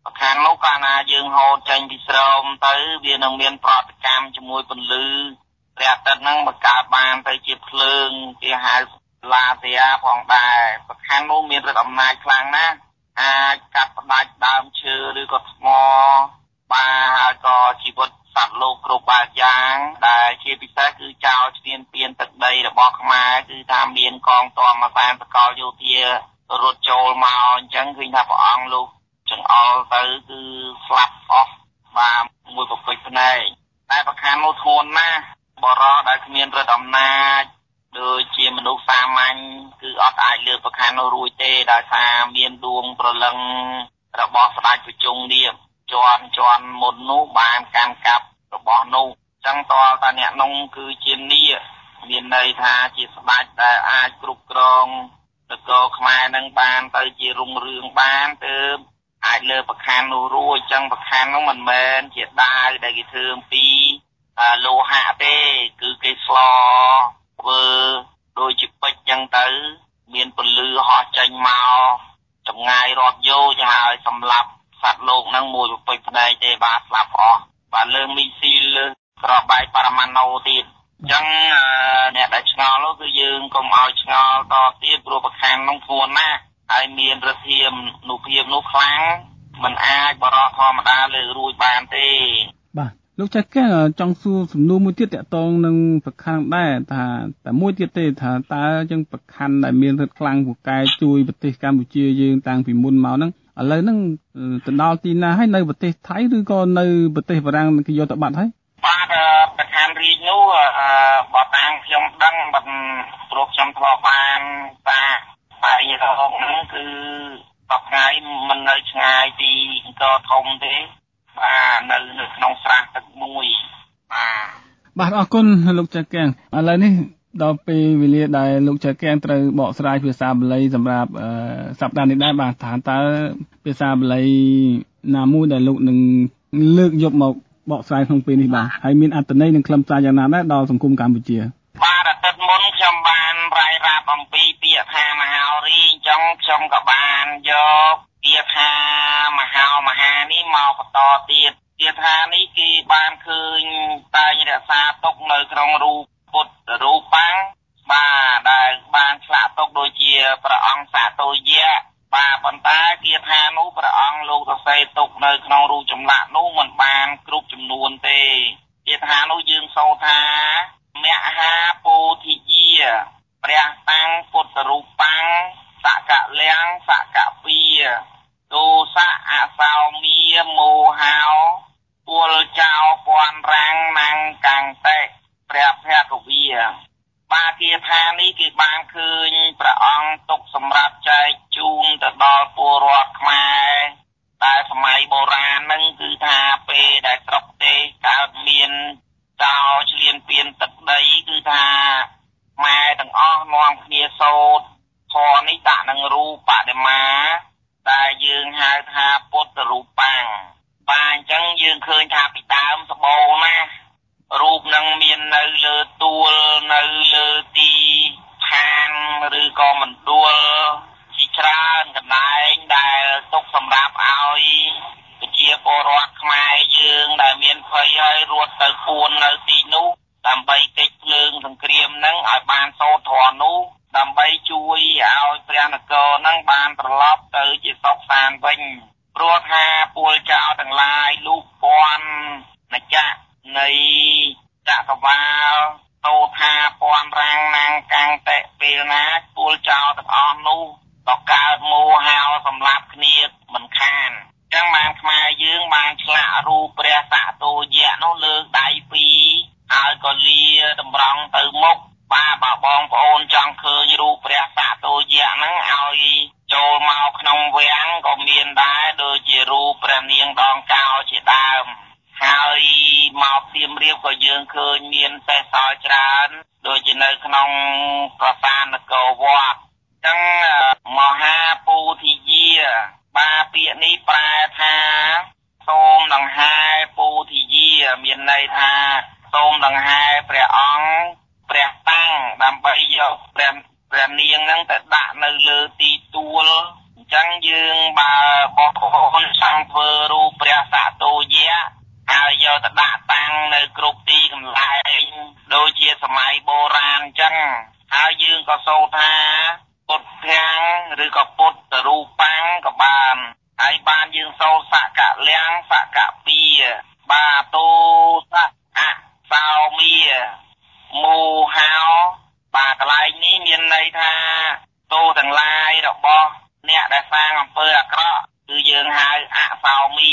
ប្រខាននោះកាលណាយើងហូតចេញពីស្រោមទៅវានឹងមានប្រតិកម្មជាមួយពន្លឺព្រះអាទិត្យហ្នឹងបង្កើតបានទៅជាភ្លើងគេហៅឡាស៊ែផងដែរប្រខាននោះមានឫទ្ធិអំណាចខ្លាំងណាស់អាចកាត់ផ្ដាច់ដើមឈើឬក៏ថ្មបាទហើយក៏ជីវិតសត្វលោកគ្រប់បែបយ៉ាងដែលជាពិសេសគឺចោលឈ្លានពានទឹកដីរបស់ខ្មែរគឺថាមានកងទ័ពអាសានសកលយោធារត់ចូលមកអញ្ចឹងឃើញថាព្រះអង្គលោកចង្អុលទៅគឺស្លាប់អស់បាទមួយប្រពេចភ្នែកតែប្រខាននោះធ្ងន់ណាស់បរោះដែលគ្មានឫទ្ធិអំណាចដូចជាមនុស្សសាមញ្ញគឺអត់អាចលើកប្រខាននោះរួចទេដោយសារមានដួងព្រលឹងរបស់ស្ដេចប្រជុងនេះជាន់មុននោះបានកាន់កាប់របស់នោះអញ្ចឹងតើតាអ្នកនោះគឺជានេះមានន័យថាជាស្ដេចដែលអាចគ្រប់គ្រងនគរខ្មែរនឹងបានទៅជារុងរឿងបានទើបអាចលើប្រខាននោះរួចអញ្ចឹងប្រខាននោះមិនមែនជាដាវដែលគេធ្វើអំពីលោហៈទេគឺគេស្លធ្វើដូចជាពេជ្រអញ្ចឹងទៅមានពន្លឺហោះចេញមកចម្ងាយរាប់យោជន៍ហើយសម្លាប់សត្វលោកនឹងមួយប្រពេចផ្នែកទេបាទស្លាប់អស់បាទលើមីស៊ីលលើក្របបែកបរមាណូទៀតអញ្ចឹងអ្នកដែលឆ្ងល់នោះគឺយើងកុំឲ្យឆ្ងល់តទៀតព្រោះប្រខាននោះធ្ងន់ណាស់ហើយមានឫទ្ធិនុភាពនោះខ្លាំងមិនអាចបរោះធម្មតាលើករួចបានទេបាទលោកចៅកែចង់សួរសំណួរមួយទៀតតាក់ទងនឹងប្រខ័ណ្ឌដែរថាតែមួយទៀតទេថាតើចឹងប្រខ័ណ្ឌដែលមានឫទ្ធិខ្លាំងពូកែជួយប្រទេសកម្ពុជាយើងតាំងពីមុនមកហ្នឹងឥឡូវហ្នឹងទៅដល់ទីណាហើយនៅប្រទេសថៃឬក៏នៅប្រទេសបារាំងគេយកទៅបាត់ហើយបាទប្រខ័ណ្ឌរាជនោះបើតាមខ្ញុំដឹងមិនព្រោះខ្ញុំធ្លាប់បានបាទហើយរហូតហ្នឹងគឺតបថ្ងៃមិននៅឆ្ងាយពីអង្គរធំទេបាទនៅក្នុងស្រះទឹកមួយបាទអរគុណលោកចៅកែងឥឡូវនេះដល់ពេលវេលាដែលលោកចៅកែងត្រូវបកស្រាយភាសាបាលីសម្រាប់សប្តាហ៍នេះដែរបាទថាតើភាសាបាលីណាមួយដែលលោកនឹងលើកយកមកបកស្រាយក្នុងពេលនេះបាទហើយមានអត្ថន័យនិងខ្លឹមសារយ៉ាងណាដែរដល់សង្គមកម្ពុជាបាទអាទិត្យមុនខ្ញុំបានរាយរាប់អំពីពាក្យថាមហោរីអញ្ចឹងខ្ញុំក៏បានយកពាក្យថាមហានេះមកបន្តទៀតពាក្យថានេះគេបានឃើញតែងរក្សាទុកនៅក្នុងរូបពុទ្ធរូបបាំងបាទដែលបានឆ្លាក់ទុកដូចជាព្រះអង្គសតោយៈបាទប៉ុន្តែគាថានោះព្រះអង្គលោកសរសេរទុកនៅក្នុងរូបចម្លាក់នោះមិនបានគ្រប់ចំនួនទេគាថានោះយើងសូត្រថាមហាពោធិយាព្រះតាំងពុទ្ធរូបបាំងសកលំសកពីទោសៈអសោមាមោហោពលចោពន់រាំងណាំងកាំងតេព្រះភគវីបាគាថានេះគេបានឃើញព្រះអង្គទុកសម្រាប់ចែកជូនទៅដល់ពលរដ្ឋខ្មែរតែសម័យបុរាណហ្នឹងគឺថាពេលដែលស្រុកទេកើតមានចោលឈ្លានពានទឹកដីគឺថាម៉ែទាំងអស់នាំគ្នាសូត្រធម៌នេះដាក់នឹងរូបបដិមាដែលយើងហៅថាពុទ្ធរូបបាំងបាទអញ្ចឹងយើងឃើញថាពីដើមសម្បូរណាស់រូបនឹងមាននៅលើទួលនៅលើទីឋានឬក៏មណ្ឌលជាច្រើនកន្លែងដែលទុកសម្រាប់ឲ្យប្រជាពលរដ្ឋខ្មែរយើងដែលមានភ័យហើយរត់ទៅពួននៅទីនោះដើម្បីកិច្ចភ្លើងសង្គ្រាមនឹងឲ្យបានសូត្រធម៌នោះដើម្បីជួយឲ្យព្រះនគរនឹងបានត្រឡប់ទៅជាសុខសាន្តវិញព្រោះថាពលចោរទាំងឡាយលូកពាន់នច្ចៈនៃចក្រវាលតោថាពន់រាំងណាំងកាំងតេពេលណាពលចោរទាំងអស់នោះក៏កើតមោហោសម្លាប់គ្នាមិនខានចឹងបានខ្មែរយើងបានឆ្លាក់រូបព្រះសតោយៈនោះលើដៃពីរហើយក៏លាតម្រង់ទៅមុខបាទបើបងប្អូនចង់ឃើញរូបព្រះសតោយៈហ្នឹងឲ្យចូលមកក្នុងវាំងក៏មានដែរដូចជារូបព្រះនាងដងកោជាដើមហើយមកព្រាមរៀបក៏យើងឃើញមានសេះសល់ច្រើនដូចជានៅក្នុងប្រាសាទនគរវត្តអញ្ចឹងមហាពោធិយាបាទពាក្យនេះប្រែថាសូមដង្ហែពោធិយាមានន័យថាសូមដង្ហែព្រះអង្គព្រះតាំងដើម្បីយកព្រះនាងនឹងទៅដាក់នៅលើទីទួលអញ្ចឹងយើងបើបងប្អូនចង់ធ្វើរូបព្រះសតោយៈហើយយកទៅដាក់តាំងនៅគ្រប់ទីកន្លែងដូចជាសម័យបុរាណអញ្ចឹងហើយយើងក៏សូត្រថាពុទ្ធធាំងឬក៏ពុទ្ធរូបាំងក៏បានហើយបានយើងសូត្រសកលៀងសកពីបាតោសៈអសោមីមូហោបាទកន្លែងនេះមានន័យថាតោទាំងឡាយរបស់អ្នកដែលសាងអំពើអាក្រក់គឺយើងហៅអសោមី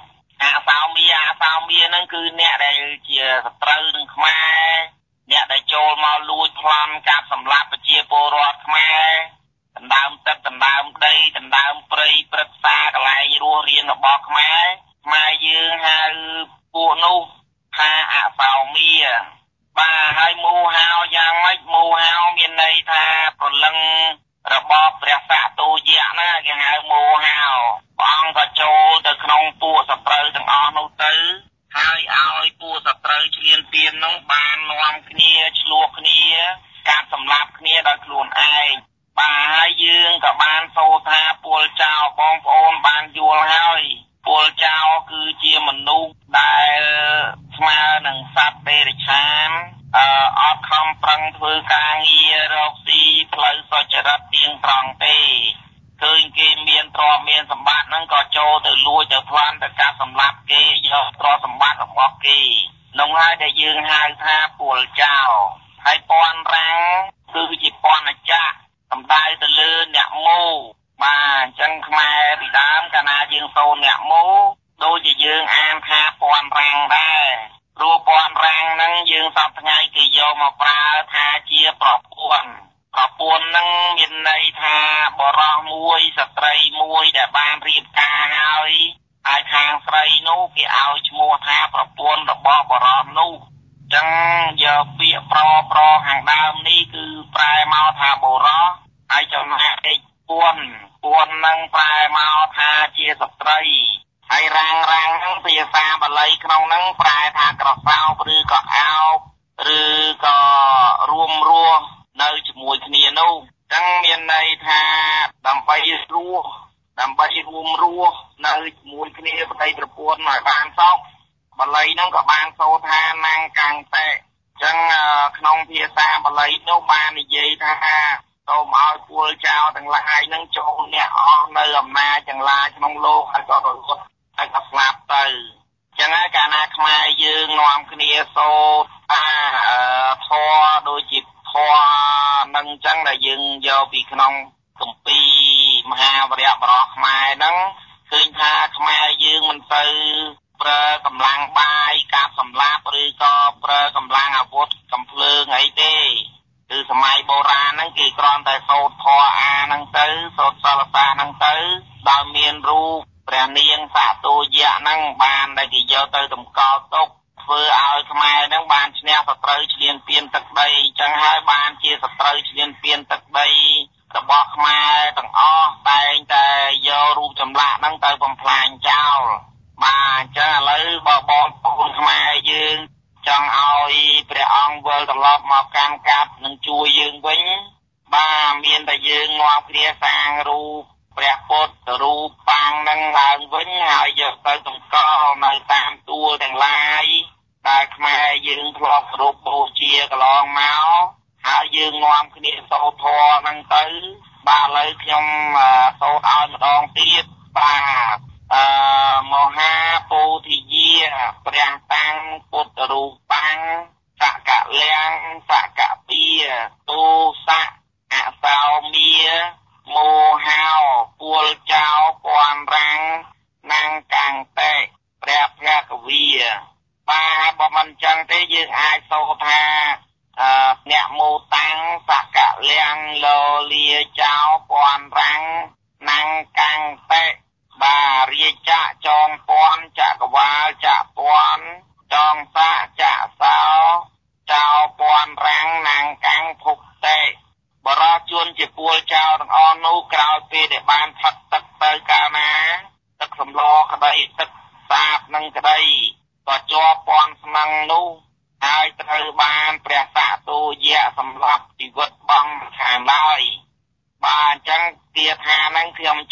ហ្នឹងគឺអ្នកដែលជាសត្រូវនឹងខ្មែរអ្នកដែលចូលមកលួចប្លន់កាប់សម្លាប់ប្រជាពលរដ្ឋខ្មែរដណ្ដើមទឹកដណ្ដើមដីដណ្ដើមព្រៃព្រឹក្សាកន្លែងរស់រានរបស់ខ្មែរយើងហៅពួកនោះថាអសោមីបាទហើយមូហោយ៉ាងម៉េចមូហោមានន័យថាព្រលឹងរបស់ព្រះសតោយៈណាគេហៅមូហោព្រះអង្គក៏ចូលទៅក្នុងពួកសត្រូវទាំងអស់នោះទៅហើយឲ្យពួកសត្រូវឈ្លានពាននោះបាននាំគ្នាឆ្លោះគ្នាកាប់សម្លាប់គ្នាដោយខ្លួនឯងបាទហើយយើងក៏បានសូត្រថាពលចៅបងប្អូនបានយល់ហើយពលចៅគឺជាមនុស្សដែលស្មើនឹងសត្វទេរឆានអត់ខំប្រឹងធ្វើការងាររកស៊ីផ្លូវសុចរិតទៀងត្រង់ទេឃើញគេមានទ្រព្យមានសម្បត្តិហ្នឹងក៏ចូលទៅលួចទៅប្លន់ទៅកាប់សម្លាប់គេយកទ្រព្យសម្បត្តិរបស់គេនោះហើយដែលយើងហៅថាពលចៅហើយពន្ធរាំងគឺជាពន្ធចក្រសំដៅទៅលើអ្នកមូបាទអញ្ចឹងខ្មែរពីដើមកាលណាយើងសូនអ្នកមូដូចជាយើងអានថាពន្ធរាំងដែរព្រោះពន្ធរាំងហ្នឹងយើងសពថ្ងៃគេយកមកប្រើថាជាប្រពន្ធហ្នឹងមានន័យថាបរិសុទ្ធមួយស្ត្រីមួយដែលបានរៀបការហើយខាងស្រីនោះគេឲ្យឈ្មោះថាប្រពន្ធរបស់បរិសុទ្ធនោះអញ្ចឹងយកពាក្យប្រខាងដើមនេះគឺប្រែមកថាបរិសុទ្ធហើយចំណែកពន្ធហ្នឹងប្រែមកថាជាស្ត្រីហើយរាំងហ្នឹងភាសាបាលីក្នុងហ្នឹងប្រែថាក្រសោបឬក៏អោបឬក៏រួមរស់នៅជាមួយគ្នានោះអញ្ចឹងមានន័យថាដើម្បីរួមរស់នៅជាមួយគ្នាប្តីប្រពន្ធឲ្យបានសុខបាលីហ្នឹងក៏បានសូត្រថាណាំងកាំងតេអញ្ចឹងក្នុងភាសាបាលីនោះបាននិយាយថាសូមឲ្យពលចៅទាំងឡាយនឹងចូលអ្នកអស់នៅអំណាចទាំងឡាយក្នុងលោកហើយក៏រលត់ហើយក៏ស្លាប់ទៅអញ្ចឹងហើយកាលណាខ្មែរយើងនាំគ្នាសូត្រថាធម៌ដូចជាធម៌នឹងអញ្ចឹងដែលយើងយកពីក្នុងគម្ពីរមហាវរៈបរោះខ្មែរហ្នឹងឃើញថាខ្មែរយើងមិនទៅប្រើកម្លាំងបាយកាប់សម្លាប់ឬក៏ប្រើកម្លាំងអាវុធកំភ្លើងអីទេគឺសម័យបុរាណហ្នឹងគេគ្រាន់តែសូត្រធម៌ហ្នឹងទៅសូត្រសិលសាហ្នឹងទៅដោយមានរូបព្រះនាងសតោយៈហ្នឹងបានដែលគេយកទៅតម្កល់ទុកធ្វើឲ្យខ្មែរហ្នឹងបានឈ្នះសត្រូវឈ្លានពានទឹកដីអញ្ចឹងហើយបានជាសត្រូវឈ្លានពានទឹកដីរបស់ខ្មែរទាំងអស់តែងតែយករូបចម្លាក់ហ្នឹងទៅបំផ្លាញចោលបាទអញ្ចឹងឥឡូវបើបងប្អូនខ្មែរយើងចង់ឲ្យព្រះអង្គវិលត្រឡប់មកកាន់កាប់នឹងជួយយើងវិញបាទមានតែយើងនាំគ្នាសាងរូបព្រះពុទ្ធរូបប៉ាំងនឹងឡើងវិញហើយយកទៅតម្កល់នៅតាមទួលទាំងឡាយដែលខ្មែរយើងធ្លាប់គោរពបូជាកន្លងមកហើយយើងនាំគ្នាសូត្រធម៌ហ្នឹងទៅបាទឥឡូវខ្ញុំសូត្រឲ្យម្ដងទៀតបាទមហាពោធិយាព្រះតាំងពុទ្ធរូបាំងសកលៀងសកពីទោសៈអសោមាមោហោពលចៅពន្ធរាំងណាំងកាំងតេព្រះភគវីបាទបើមិនចឹងទេយើងអាចសូត្រថាអ្នកមោតាំងសកលៀងលោលាចៅពន្ធរាំងណាំងកាំងតេបាទរាជៈចងពន្ធចក្រវាលចក្រពន្ធចងសាចក្រសោចៅពន្ធរាំងណាំងកាំងភុកតេបរោះជួនជាពលចៅទាំងអស់នោះក្រោយពេលដែលបានផឹកទឹកទៅកាលណាទឹកសម្លក្តីទឹកសាបនឹងក្តីក៏ជាប់ពន្ធស្នឹងនោះហើយត្រូវបានព្រះសតោយៈសម្លាប់ជីវិតបង់ខាងឡើយបាទអញ្ចឹងគាថាហ្នឹងខ្ញុំ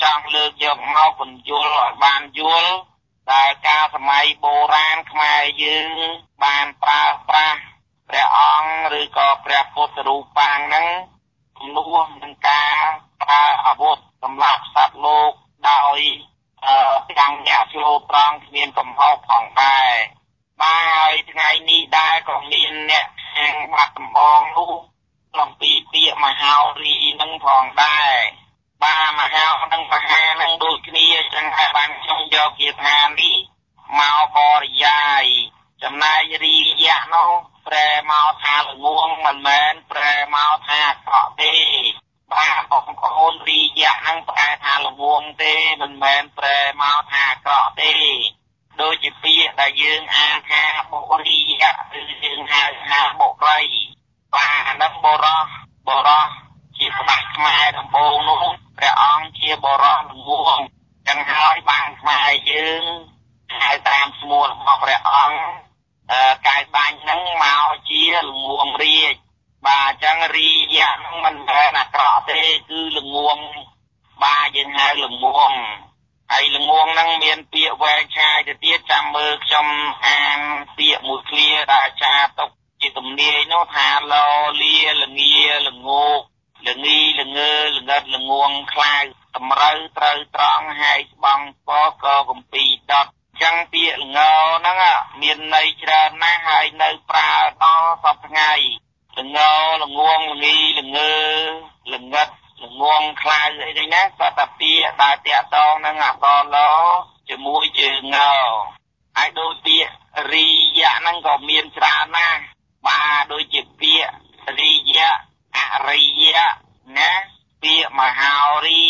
ចង់លើកយកមកពន្យល់ឲ្យបានយល់ដែលការសម័យបុរាណខ្មែរយើងបានប្រើប្រាស់ព្រះអង្គឬក៏ព្រះពុទ្ធរូបាហ្នឹងជំនួសនឹងការប្រើអាវុធសម្រាប់សត្វលោកដោយទាំងអ្នកឆ្លូតត្រង់គ្មានកំហុសផងដែរបាទហើយថ្ងៃនេះដែរក៏មានអ្នកខាងបាត់ដំបងនោះអំពីពាក្យមហោរីនឹងផងដែរបាទមហោនឹងមហានឹងដូចគ្នាចឹងហើយបានខ្ញុំយកគាថានេះមកបរិយាយចំណែករីយៈនោះប្រែមកថាល្ងងមិនមែនប្រែមកថាអាក្រក់ទេបាទបងប្អូនរីយៈនឹងប្រែថាល្ងងទេមិនមែនប្រែមកថាអាក្រក់ទេដូចជាពាក្យដែលយើងអានថាបុរីយៈឬយើងហៅថាបុរីបាទអានឹងបរោះជាស្ដេចខ្មែរដំបូងនោះព្រះអង្គជាបរោះល្ងងចឹងហើយបានខ្មែរយើងហៅតាមឈ្មោះរបស់ព្រះអង្គកាយបាញ់ហ្នឹងមកជាល្ងងរាជបាទអញ្ចឹងរីយៈហ្នឹងមិនមែនអាក្រក់ទេគឺល្ងងបាទយើងហៅល្ងងហើយល្ងងហ្នឹងមានពាក្យវែងឆ្ងាយទៅទៀតចាំមើលខ្ញុំអានពាក្យមួយឃ្លាដែលអាចារ្យទុកជាទំនាយនោះថាលលាលងាល្ងោកលងីលងើល្ងិតល្ងងខ្លាវតម្រូវត្រូវត្រង់ហើយស្បង់ពកកំពីដុតចឹងពាក្យល្ងហ្នឹងមានន័យច្រើនណាស់ហើយនៅប្រើដល់សពថ្ងៃល្ងល្ងងល្ងីល្ងើល្ងិតល្ងងខ្លាវអីហ្នឹងណាសតពាក្យដែលតាក់ទងនឹងអក្សរឡជាមួយជើងងហើយដូចពាក្យរីយៈហ្នឹងក៏មានច្រើនណាស់បាទដូចជាពាក្យរីយៈអរិយៈណាពាក្យមហោរី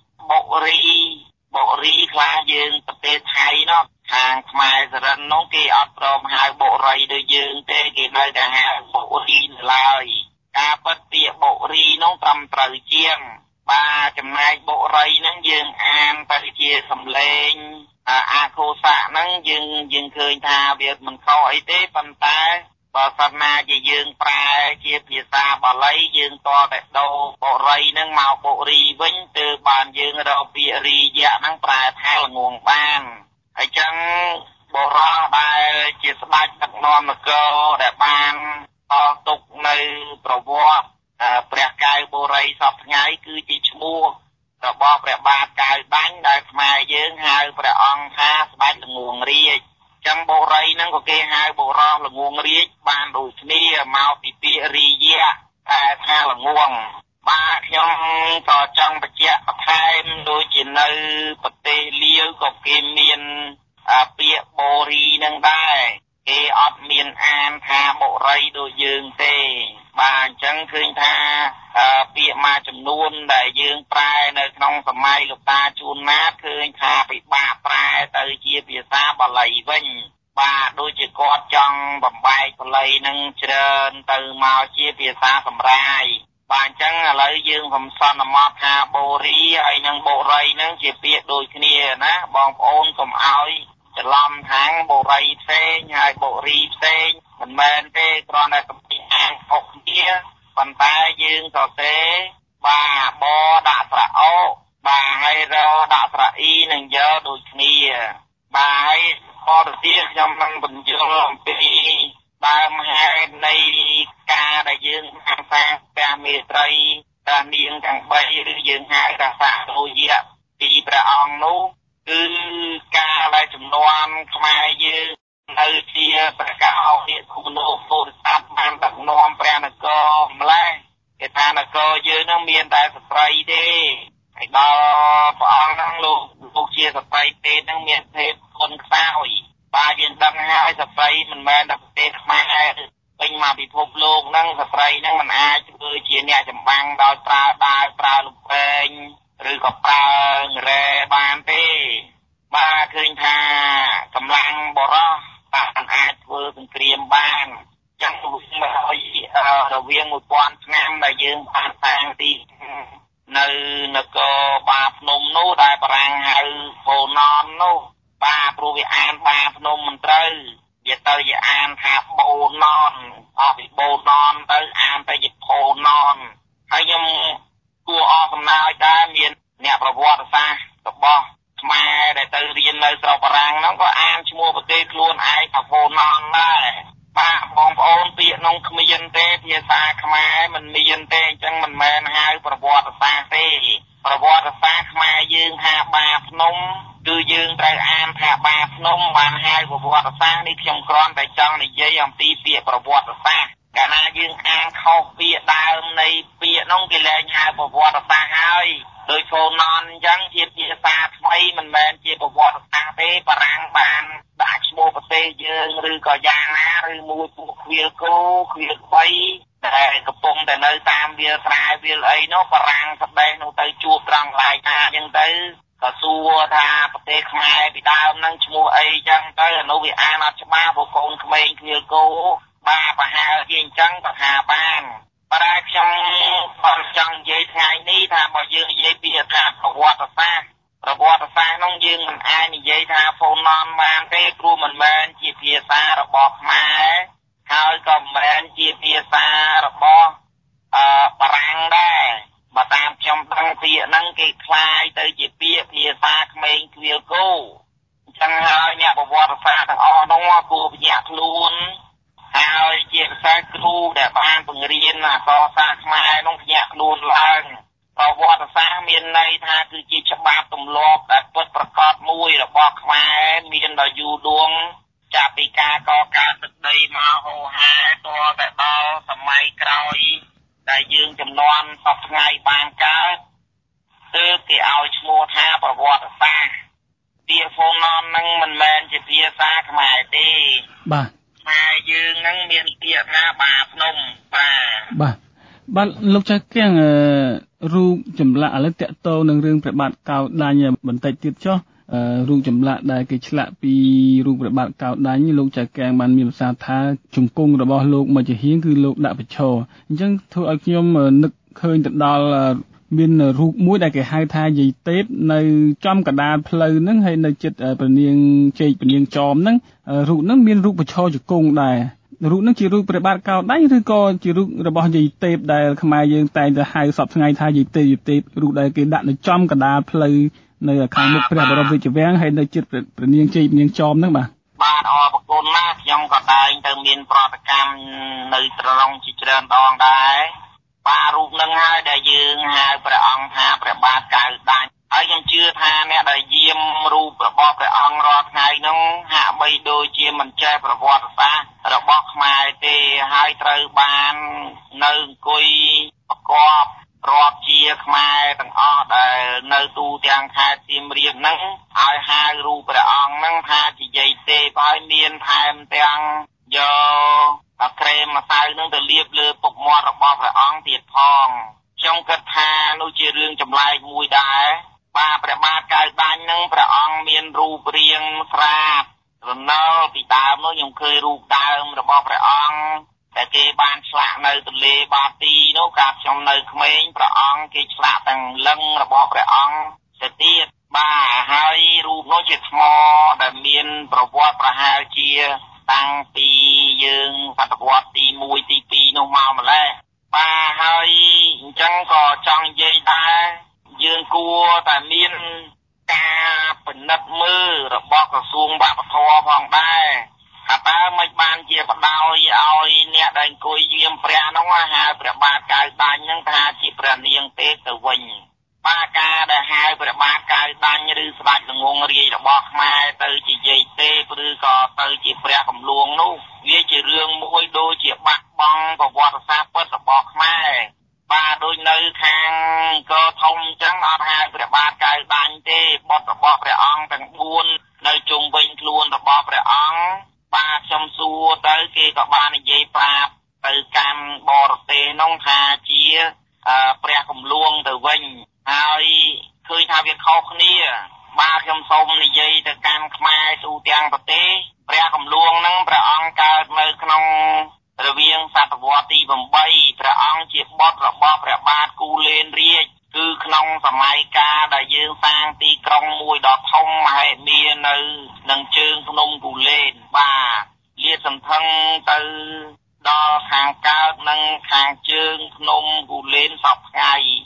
បុរីខ្លះយើងប្រទេសថៃនោះខាងខ្មែរសរិននោះគេអត់ព្រមហៅបុរីដូចយើងទេគេនៅតែហៅបុរីនៅឡើយការពិតពាក្យបុរីនោះត្រឹមត្រូវជាងបាទចំណែកបុរីហ្នឹងយើងអានទៅជាសំឡេងអាខុសៈហ្នឹងយើងឃើញថាវាមិនខុសអីទេប៉ុន្តែបើសិនណាជាយើងប្រែជាភាសាបាលីយើងតតែដូរបុរីហ្នឹងមកបុរីវិញទើបបានយើងរកពាក្យរីយៈហ្នឹងប្រែថាល្ងងបានហើយចឹងបុរសដែលជាស្ដេចដឹកនាំនគរដែលបានតទុកនៅប្រវត្តិព្រះកែវបូរីសពថ្ងៃគឺជាឈ្មោះរបស់ព្រះបាទកែវបាញ់ដែលខ្មែរយើងហៅព្រះអង្គថាស្ដេចល្ងងរាជចឹងបុរីហ្នឹងក៏គេហៅបុរសល្ងងរាជបានដូចគ្នាមកពីពាក្យរីយៈតែថាល្ងងបាទខ្ញុំក៏ចង់បញ្ជាក់បន្ថែមដូចជានៅប្រទេសលាវក៏គេមានពាក្យបូរីនឹងដែរគេអត់មានអានថាបុរីដូចយើងទេបាទអញ្ចឹងឃើញថាពាក្យមួយចំនួនដែលយើងប្រែនៅក្នុងសម័យលោកតាជួនណាតឃើញថាពិបាកប្រែទៅជាភាសាបាលីវិញបាទដូចជាគាត់ចង់បំបែកបាលីនឹងច្រើនទៅមកជាភាសាសម្រាយបាទអញ្ចឹងឥឡូវយើងខ្ញុំសន្មតថាបូរីហើយនិងបុរីនឹងជាពាក្យដូចគ្នាណាបងប្អូនកុំឲ្យច្រឡំខាងបុរីផ្សេងហើយបុរីផ្សេងមិនមែនទេគ្រាន់តែកំពីអានអុកគ្នាប៉ុន្តែយើងសរសេរបាទបដាក់ស្រៈអូបាទហើយរដាក់ស្រៈអ៊ីនឹងយកដូចគ្នាបាទហើយខទៅទៀតខ្ញុំនឹងបញ្យល់អំពីដើមហេតុនៃការដែលយើងអានសាព្រះមេត្រីតានាងទាំង3ឬយើងហៅថាសារូយៈពីព្រះអង្គនោះគឺការដែលចំនួនខ្មែរយើងនៅជាប្រកាសអរិយគុណោពុទ្ធសាសនាបានដឹកនាំព្រះនគរម្លេះគេថានគរយើងនឹងមានតែស្ត្រីទេហើយដល់ព្រះអង្គនឹងលោកជាស្ត្រីទេនឹងមានភេទគុណខ្សោយបាទយើងដឹងហើយស្ត្រីមិនមែនតែប្រទេសខ្មែរពេញមកពិភពលោកហ្នឹងស្ត្រីហ្នឹងមិនអាចធ្វើជាអ្នកចម្បាំងដោយប្រើដាវប្រើលំពែងឬក៏ប្រើរ៉ែបានទេបាទឃើញថាកម្លាំងបរោះបានអាចធ្វើសង្គ្រាមបានចឹងរវាង1000ឆ្នាំដែលយើងបានសាងទីនៅនគរបាភ្នំនោះដែលបារាំងហៅបូណននោះបាទព្រោះវាអានបាភ្នំមិនត្រូវវាទៅជាអានថាបូណនអស់ពីបូណនទៅអានទៅជាផូណនហើយខ្ញុំគួរអរសំណើចដែរមានអ្នកប្រវត្តិសាស្ត្ររបស់ខ្មែរដែលទៅរៀននៅស្រុកបារាំងហ្នឹងក៏អានឈ្មោះប្រទេសខ្លួនឯងថាហ្វូណនដែរបាទបងប្អូនពាក្យនោះគ្មានទេភាសាខ្មែរមិនមានទេអញ្ចឹងមិនមែនហៅប្រវត្តិសាស្ត្រទេប្រវត្តិសាស្ត្រខ្មែរយើងថាបាភ្នំគឺយើងត្រូវអានថាបាភ្នំបានហៅប្រវត្តិសាស្ត្រនេះខ្ញុំគ្រាន់តែចង់និយាយអំពីពាក្យប្រវត្តិសាស្ត្រកាលណាយើងអានខុសពាក្យដើមនៃពាក្យនោះគេលែងហៅប្រវត្តិសាស្ត្រហើយដោយហ្វូណនអញ្ចឹងជាភាសាថ្មីមិនមែនជាប្រវត្តិសាស្ត្រទេបារាំងបានដាក់ឈ្មោះប្រទេសយើងឬក៏យ៉ាងណាឬមួយពួកឃ្វាលគោឃ្វាលបី ដែលកំពុងតែនៅតាមវាលស្រែវាលអីនោះបារាំងស្ដេចនោះទៅជួបត្រង់ឡាយថាអញ្ចឹងទៅក៏សួរថាប្រទេសខ្មែរពីដើមហ្នឹងឈ្មោះអីអញ្ចឹងទៅអានោះវាអានអត់ច្បាស់ព្រោះកូនក្មេងឃ្វាលគោបាទប្រហែលជាអញ្ចឹងក៏ថាបានតែខ្ញុំគាត់ចង់និយាយថ្ងៃនេះថាបើយើងនិយាយពីថាប្រវត្តិសាស្ត្រនោះយើងមិនអាចនិយាយថាហ្វូណនបានទេព្រោះមិនមែនជាភាសារបស់ខ្មែរហើយក៏មិនមែនជាភាសារបស់បារាំងដែរបើតាមខ្ញុំដឹងពាក្យហ្នឹងគេคล้ายទៅជាពាក្យភាសាក្មេងឃ្វាលគោអញ្ចឹងហើយអ្នកប្រវត្តិសាស្ត្រទាំងអស់នោះគួរបញ្ជាក់ខ្លួនហើយជាភាសាគ្រូដែលបានបង្រៀនអក្សរសាស្ត្រខ្មែរនោះបញ្ជាក់ខ្លួនឡើងប្រវត្តិសាស្ត្រមានន័យថាគឺជាច្បាប់ទម្លាប់ដែលពិតប្រាកដមួយរបស់ខ្មែរមានដល់យូរដួងចាប់ពីការកកើតទឹកដីមកហូរហែតតែដល់សម័យក្រោយដែលយើងចំនួនសពថ្ងៃបានកើតទើបគេឲ្យឈ្មោះថាប្រវត្តិសាស្ត្រពាក្យហ្វូណននឹងមិនមែនជាភាសាខ្មែរទេបាទខ្មែរយើងនឹងមានពាក្យថាបាភ្នំបាទលោកចៅគៀងរូបចម្លាក់ឥឡូវតាក់ទងនឹងរឿងព្រះបាទកៅដាញ់បន្តិចទៀតចុះរូបចម្លាក់ដែលគេឆ្លាក់ពីរូបព្រះបាទកៅដាញ់លោកចៅកែងបានមានប្រសាសន៍ថាជង្គង់របស់លោកមជ្ឈិហៀងគឺលោកដាក់បញ្ឈរអញ្ចឹងធ្វើឲ្យខ្ញុំនឹកឃើញទៅដល់មានរូបមួយដែលគេហៅថាយាយទេពនៅចំកណ្ដាលផ្លូវហ្នឹងហើយនៅជិតព្រះនាងជ័យព្រះនាងចោមហ្នឹងរូបហ្នឹងមានរូបបញ្ឈរជង្គង់ដែររូបហ្នឹងជារូបព្រះបាទកៅដាញ់ឬក៏ជារូបរបស់យាយទេពដែលខ្មែរយើងតែងតែហៅសពថ្ងៃថាយាយទេពរូបដែលគេដាក់នៅចំកណ្ដាលផ្លូវនៅខាងមុខព្រះបរមរាជវាំងហើយនៅជិតព្រះនាងជ័យព្រះនាងចោមហ្នឹងបាទអរគុណណាស់ខ្ញុំក៏តែងទៅមានប្រតិកម្មនៅត្រង់ជាច្រើនដងដែរបាទរូបហ្នឹងហើយដែលយើងហៅព្រះអង្គថាព្រះបាទកៅដាញ់ហើយខ្ញុំជឿថាអ្នកដែលយាមរូបរបស់ព្រះអង្គរាល់ថ្ងៃហ្នឹងហាក់បីដូចជាមិនចេះប្រវត្តិសាស្ត្ររបស់ខ្មែរទេហើយត្រូវបាននៅអង្គុយប្រកបរាប់ជាខ្មែរទាំងអស់ដែលនៅទូទាំងខេត្តសៀមរាបហ្នឹងឲ្យហៅរូបព្រះអង្គហ្នឹងថាជាយាយទេពហើយមានថែមទាំងយកក្រែមម្សៅហ្នឹងទៅលាបលើពុកមាត់របស់ព្រះអង្គទៀតផងខ្ញុំគិតថានោះជារឿងចម្លែកមួយដែរបាទព្រះបាទកៅដាញ់ហ្នឹងព្រះអង្គមានរូបរាងស្រាបរណលពីដើមនោះខ្ញុំឃើញរូបដើមរបស់ព្រះអង្គតែគេបានឆ្លាក់នៅទន្លេបាទីនោះកាលខ្ញុំនៅក្មេងព្រះអង្គគេឆ្លាក់ទាំងលឹងរបស់ព្រះអង្គទៅទៀតបាទហើយរូបនោះជាថ្មដែលមានប្រវត្តិប្រហែលជាតាំងពីយើងសតវត្សទី1ទី2នោះមកម្ល៉េះបាទហើយអញ្ចឹងក៏ចង់និយាយដែរយើងគួរតែមានការពិនិត្យមើលរបស់ក្រសួងវប្បធម៌ផងដែរថាតើមិនបានជាបដ ឲ្យអ្នកដែលអង្គុយយាមព្រះនោះហៅព្រះបាទកៅដាញ់នឹងថាជាព្រះនាងទេពទៅវិញបាទការដែលហៅព្រះបាទកៅដាញ់ឬស្ដេចល្ងងរាជរបស់ខ្មែរទៅជាយាយទេពឬក៏ទៅជាព្រះកំលួងនោះវាជារឿងមួយដូចជាបាត់បង់ប្រវត្តិសាស្ត្រពិតរបស់ខ្មែរបាទដូចនៅខាងក៏ធំអញ្ចឹងអត់ហៅព្រះបាទកៅដាញ់ទេបុត្ររបស់ព្រះអង្គទាំង4នៅជុំវិញខ្លួនរបស់ព្រះអង្គបាទខ្ញុំសួរទៅគេក៏បាននិយាយប្រាប់ទៅកាន់បរទេសនោះថាជាព្រះកំលួងទៅវិញហើយឃើញថាវាខុសគ្នាបាទខ្ញុំសូមនិយាយទៅកាន់ខ្មែរទូទាំងប្រទេសព្រះកំលួងនឹងព្រះអង្គកើតនៅក្នុងរវាងសតវត្សទី8ព្រះអង្គជាបុត្ររបស់ព្រះបាទគូលែនរាជគឺក្នុងសម័យកាលដែលយើងសាងទីក្រុងមួយដ៏ធំមហិមានៅនឹងជើងភ្នំគូលែនបាទលាតសន្ធឹងទៅដល់ខាងកើតនិងខាងជើងភ្នំគូលែនសពថ្ងៃយ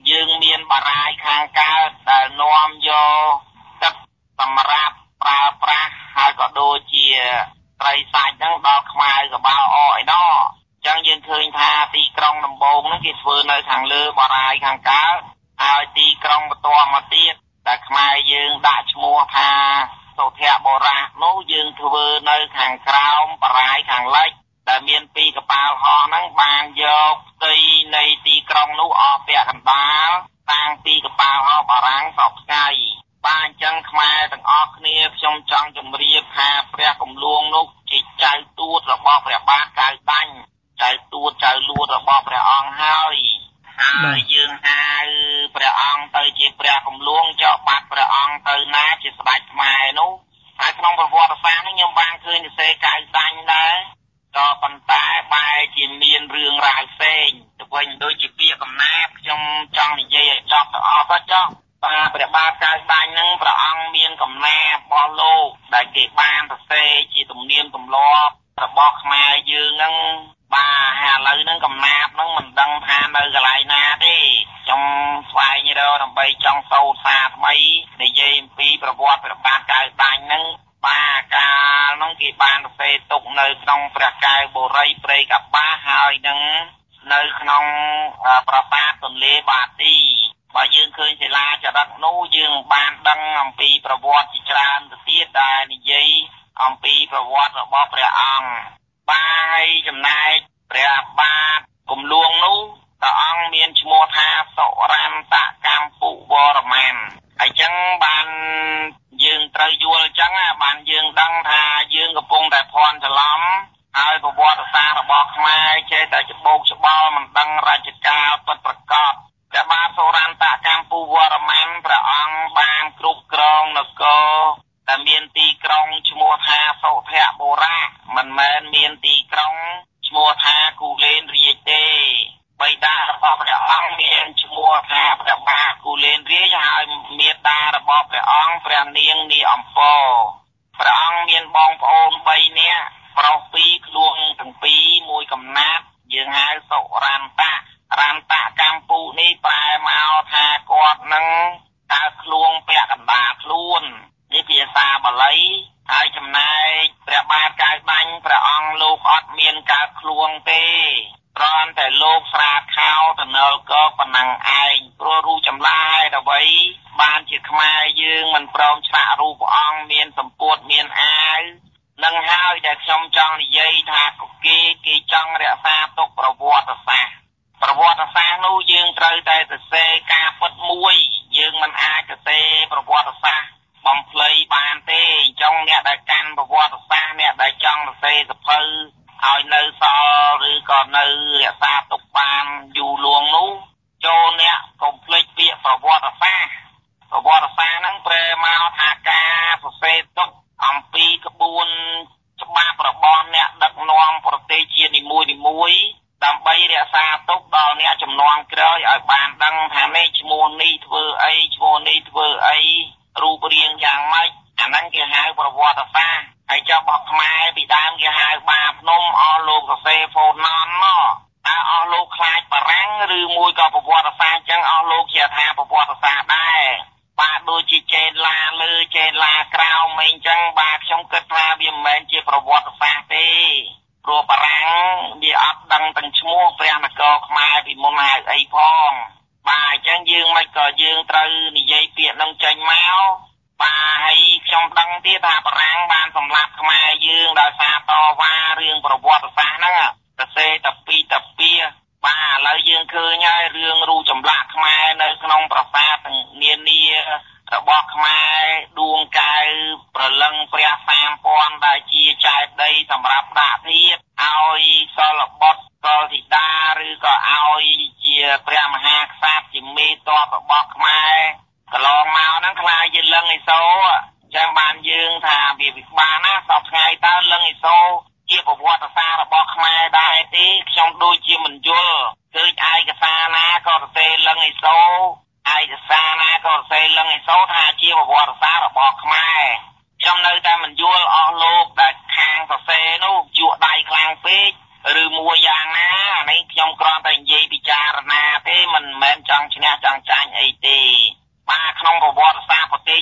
យើងមានបារាយខាងកើតដែលនាំយកទឹកសម្រាប់ប្រើប្រាស់ហើយក៏ដូចជាត្រីសាច់ហ្នឹងដល់ខ្មៅកបោអឯណោះអញ្ចឹងយើងឃើញថាទីក្រុងដំបងហ្នឹងគេធ្វើនៅខាងលើបារាយខាងកើតហើយទីក្រុងបន្ទាប់មកទៀតតែខ្មែរយើងដាក់ឈ្មោះថាសុធៈបរៈនោះយើងធ្វើនៅខាងក្រោមបារាយខាងលិចដែលមានពីរកប៉ាល់ហោះហ្នឹងបានយកផ្ទៃនៃទីក្រុងនោះអស់ពាក់កណ្ដាលតាំងពីកប៉ាល់ហោះបារាំងសពថ្ងៃបាទអញ្ចឹងខ្មែរទាំងអស់គ្នាខ្ញុំចង់ជម្រាបថាព្រះគម្លួងនោះជាចៅទួតរបស់ព្រះបាទកៅដាញ់ចៅទួតចៅលួតរបស់ព្រះអង្គហើយយើងហៅព្រះអង្គទៅជាព្រះគម្លួងចោបាត់ព្រះអង្គទៅណាជាស្ដេចខ្មែរនោះហើយក្នុងប្រវត្តិសាស្ត្រនេះខ្ញុំបានឃើញសរសេរកៅដាញ់ដែរក៏ប៉ុន្តែបែរជាមានរឿងរ៉ាវផ្សេងទៅវិញដូចជាពាក្យកំណាព្យខ្ញុំចង់និយាយឲ្យចប់ទៅអស់ទៅចុះបាទព្រះបាទកៅដាញ់ហ្នឹងព្រះអង្គមានកំណាព្យរបស់លោកដែលគេបានសរសេរជាទំនៀមទម្លាប់របស់ខ្មែរយើងហ្នឹងបាទហើយឥឡូវហ្នឹងកំណាព្យហ្នឹងមិនដឹងថានៅកន្លែងណាទេខ្ញុំស្វែងរកដើម្បីចង់សូត្រសារថ្មីនិយាយអំពីប្រវត្តិព្រះបាទកៅដាញ់ហ្នឹងបាទកាលហ្នឹងគេបានសរសេរទុកនៅក្នុងព្រះកែវបូរីព្រៃកបាសហើយនឹងនៅក្នុងប្រាសាទទន្លេបាទីបើយើងឃើញសិលាចារឹកនោះយើងបានដឹងអំពីប្រវត្តិជាច្រើនទៅទៀតដែលនិយាយអំពីប្រវត្តិរបស់ព្រះអង្គបាទចំណែកព្រះបាទគម្លួងនោះព្រះអង្គមានឈ្មោះថាសុរន្ទកម្ពុវរ្ម័នហើយចឹងបានយើងត្រូវយល់ចឹងបានយើងដឹងថាយើងកំពុងតែភ័ន្តច្រឡំហើយប្រវត្តិសាស្ត្ររបស់ខ្មែរចេះតែច្បោកច្បល់មិនដឹងរជ្ជកាលពិតប្រាកដព្រះបាទសុរន្ទកម្ពុវរ្ម័នព្រះអង្គបានគ្រប់គ្រងនគរតែមានទីក្រុងឈ្មោះថាសុធៈបរៈមិនមែនមានទីក្រុងឈ្មោះថាគូលែនរាជទេបិតារបស់ព្រះអង្គមានឈ្មោះថាព្រះបាទគូលែនរាជហើយមាតារបស់ព្រះអង្គព្រះនាងនីអំពរព្រះអង្គមានបងប្អូន3នាក់ប្រុស2ខ្លួនទាំង2មួយកំណាត់យើងហៅសុរន្ទកម្ពុនេះប្រែមកថាគាត់នឹងកើតខ្លួនពាក់កណ្ដាលខ្លួននេះភាសាបាលីហើយចំណែកព្រះបាទកៅដាញ់ព្រះអង្គលោកអត់មានកើតខ្លួនទេគ្រាន់តែលោកស្រាតខោទៅនលកប៉ុណ្ណឹងឯងព្រោះរូបចម្លាយអ្វីបានជាខ្មែរយើងមិនព្រមឆ្លាក់រូបព្រះអង្គមានសម្ពុតមានអាវនឹងហើយដែលខ្ញុំចង់និយាយថាគេចង់រក្សាទុកប្រវត្តិសាស្ត្រនោះយើងត្រូវតែសរសេរការពិតមួយយើងមិនអាចសរសេរប្រវត្តិសាស្ត្របំភ្លៃបានទេអញ្ចឹងអ្នកដែលកាន់ប្រវត្តិសាស្ត្រអ្នកដែលចង់សរសេរសភៅឲ្យនៅសល់ឬក៏នៅរក្សាទុកបានយូរលួងនោះចូលអ្នកកុំភ្លេចពាក្យប្រវត្តិសាស្ត្រហ្នឹងប្រែមកថាការសរសេរទុកអំពីក្បួនច្បាប់របស់អ្នកដឹកនាំប្រទេសជាតិនីមួយៗដើម្បីរក្សាទុកដល់អ្នកជំនាន់ក្រោយឲ្យបានដឹងថានេះឈ្មោះនេះធ្វើអីឈ្មោះនេះធ្វើអីរូបរាងយ៉ាងម៉េចអាហ្នឹងគេហៅប្រវត្តិសាស្ត្រហើយចុះបកខ្មែរពីដើមគេហៅបាភ្នំអស់លោកសរសេរហ្វូណនមកតើអស់លោកខ្លាចបារាំងឬមួយក៏ប្រវត្តិសាស្ត្រអញ្ចឹងអស់លោកជាថាប្រវត្តិសាស្ត្រដែរបាទដូចជាចេនឡាលើចេនឡាក្រោមអីចឹងបាទខ្ញុំគិតថាវាមិនមែនជាប្រវត្តិសាស្ត្រទេព្រោះបារាំងវាអត់ដឹងទាំងឈ្មោះព្រះនគរខ្មែរពីមុនហៅអីផងបាទអញ្ចឹងយើងមិនក៏យើងត្រូវនិយាយពាក្យនឹងចេញមកបាទហើយខ្ញុំដឹងទៀតថាបារាំងបានសម្លាប់ខ្មែរយើងដោយសារតវ៉ារឿងប្រវត្តិសាស្ត្រហ្នឹងសរសេរតែពីតាពីបាទឥឡូវយើងឃើញហើយរឿងរូបចម្លាក់ខ្មែរនៅក្នុងប្រាសាទនានារបស់ខ្មែរដួងកែវប្រលឹងព្រះ3000ដែលជាចែកដីសម្រាប់ដាក់ធៀបឲ្យសលបុត្រកលធីតាឬក៏ឲ្យជាព្រះមហាក្សត្រជាមេទ័ពរបស់ខ្មែរកន្លងមកហ្នឹងខ្លាចជាលឹងឥសូរចឹងបានយើងថាវាពិបាកណាស់សពថ្ងៃតើលឹងឥសូរជាប្រវត្តិសាស្ត្ររបស់ខ្មែរដែរទេខ្ញុំដូចជាមិនយល់ឃើញឯកសារណាក៏សរសេរលឹងឥសូរឯកសារណាក៏សរសេរលឹងឥសូរថាជាប្រវត្តិសាស្ត្ររបស់ខ្មែរខ្ញុំនៅតែមិនយល់អស់លោកដែលខាងសរសេរនោះជក់ដៃខ្លាំងពេកឬមួយយ៉ាងណាអានេះខ្ញុំគ្រាន់តែនិយាយពិចារណាទេមិនមែនចង់ឈ្នះចង់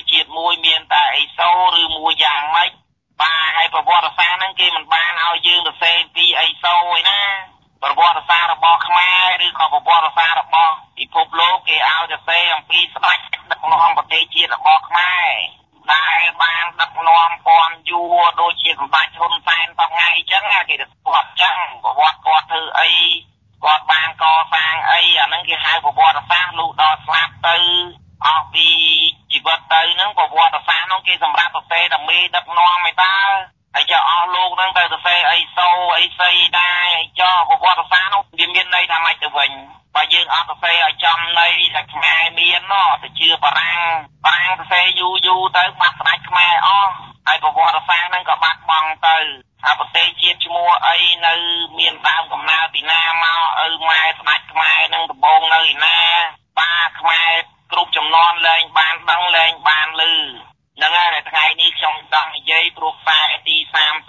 ជាតិមួយមានតែអេសូឬមួយយ៉ាងម៉េចបាទហើយប្រវត្តិសាស្ត្រហ្នឹងគេមិនបានឲ្យយើងទៅសេពីអេសូឯណាប្រវត្តិសាស្ត្ររបស់ខ្មែរឬក៏ប្រវត្តិសាស្ត្ររបស់ពិភពលោកគេឲ្យទៅសេអំពីស្ដេចដឹកនាំប្រទេសជាតិរបស់ខ្មែរដែលបានដឹកនាំពាន់យូរដូចជាសម្ដេចហ៊ុនសែនតថ្ងៃអញ្ចឹងគេទៅគាត់អញ្ចឹងប្រវត្តិគាត់ធ្វើអីគាត់បានកសាងអីអាហ្នឹងគេហៅប្រវត្តិសាស្ត្រលុះដល់ស្លាប់ទៅអស់ពីជីវិតទៅហ្នឹងប្រវត្តិសាស្ត្រហ្នឹងគេសម្រាប់សរសេរតែមេដឹកនាំឯតាហើយចុះអស់លោកហ្នឹងទៅសរសេរអីសូអីសីដែរចុះប្រវត្តិសាស្ត្រហ្នឹងវាមានន័យថាម៉េចទៅវិញបើយើងអត់សរសេរឲ្យចំន័យតែខ្មែរមានទៅជឿបារាំងសរសេរយូរទៅបាត់ស្ដេចខ្មែរអស់ហើយប្រវត្តិសាស្ត្រហ្នឹងក៏បាត់បង់ទៅថាប្រទេសជាតិឈ្មោះអីនៅមានដើមកំណើតពីណាមកឪម៉ែស្ដេចខ្មែរនឹងដំបូងនៅឯណាបាខ្មែរគ្រប់ចំនួនលែងបានដឹងលែងបានឮហ្នឹងហើយថ្ងៃនេះខ្ញុំចង់និយាយព្រោះខ្សែទី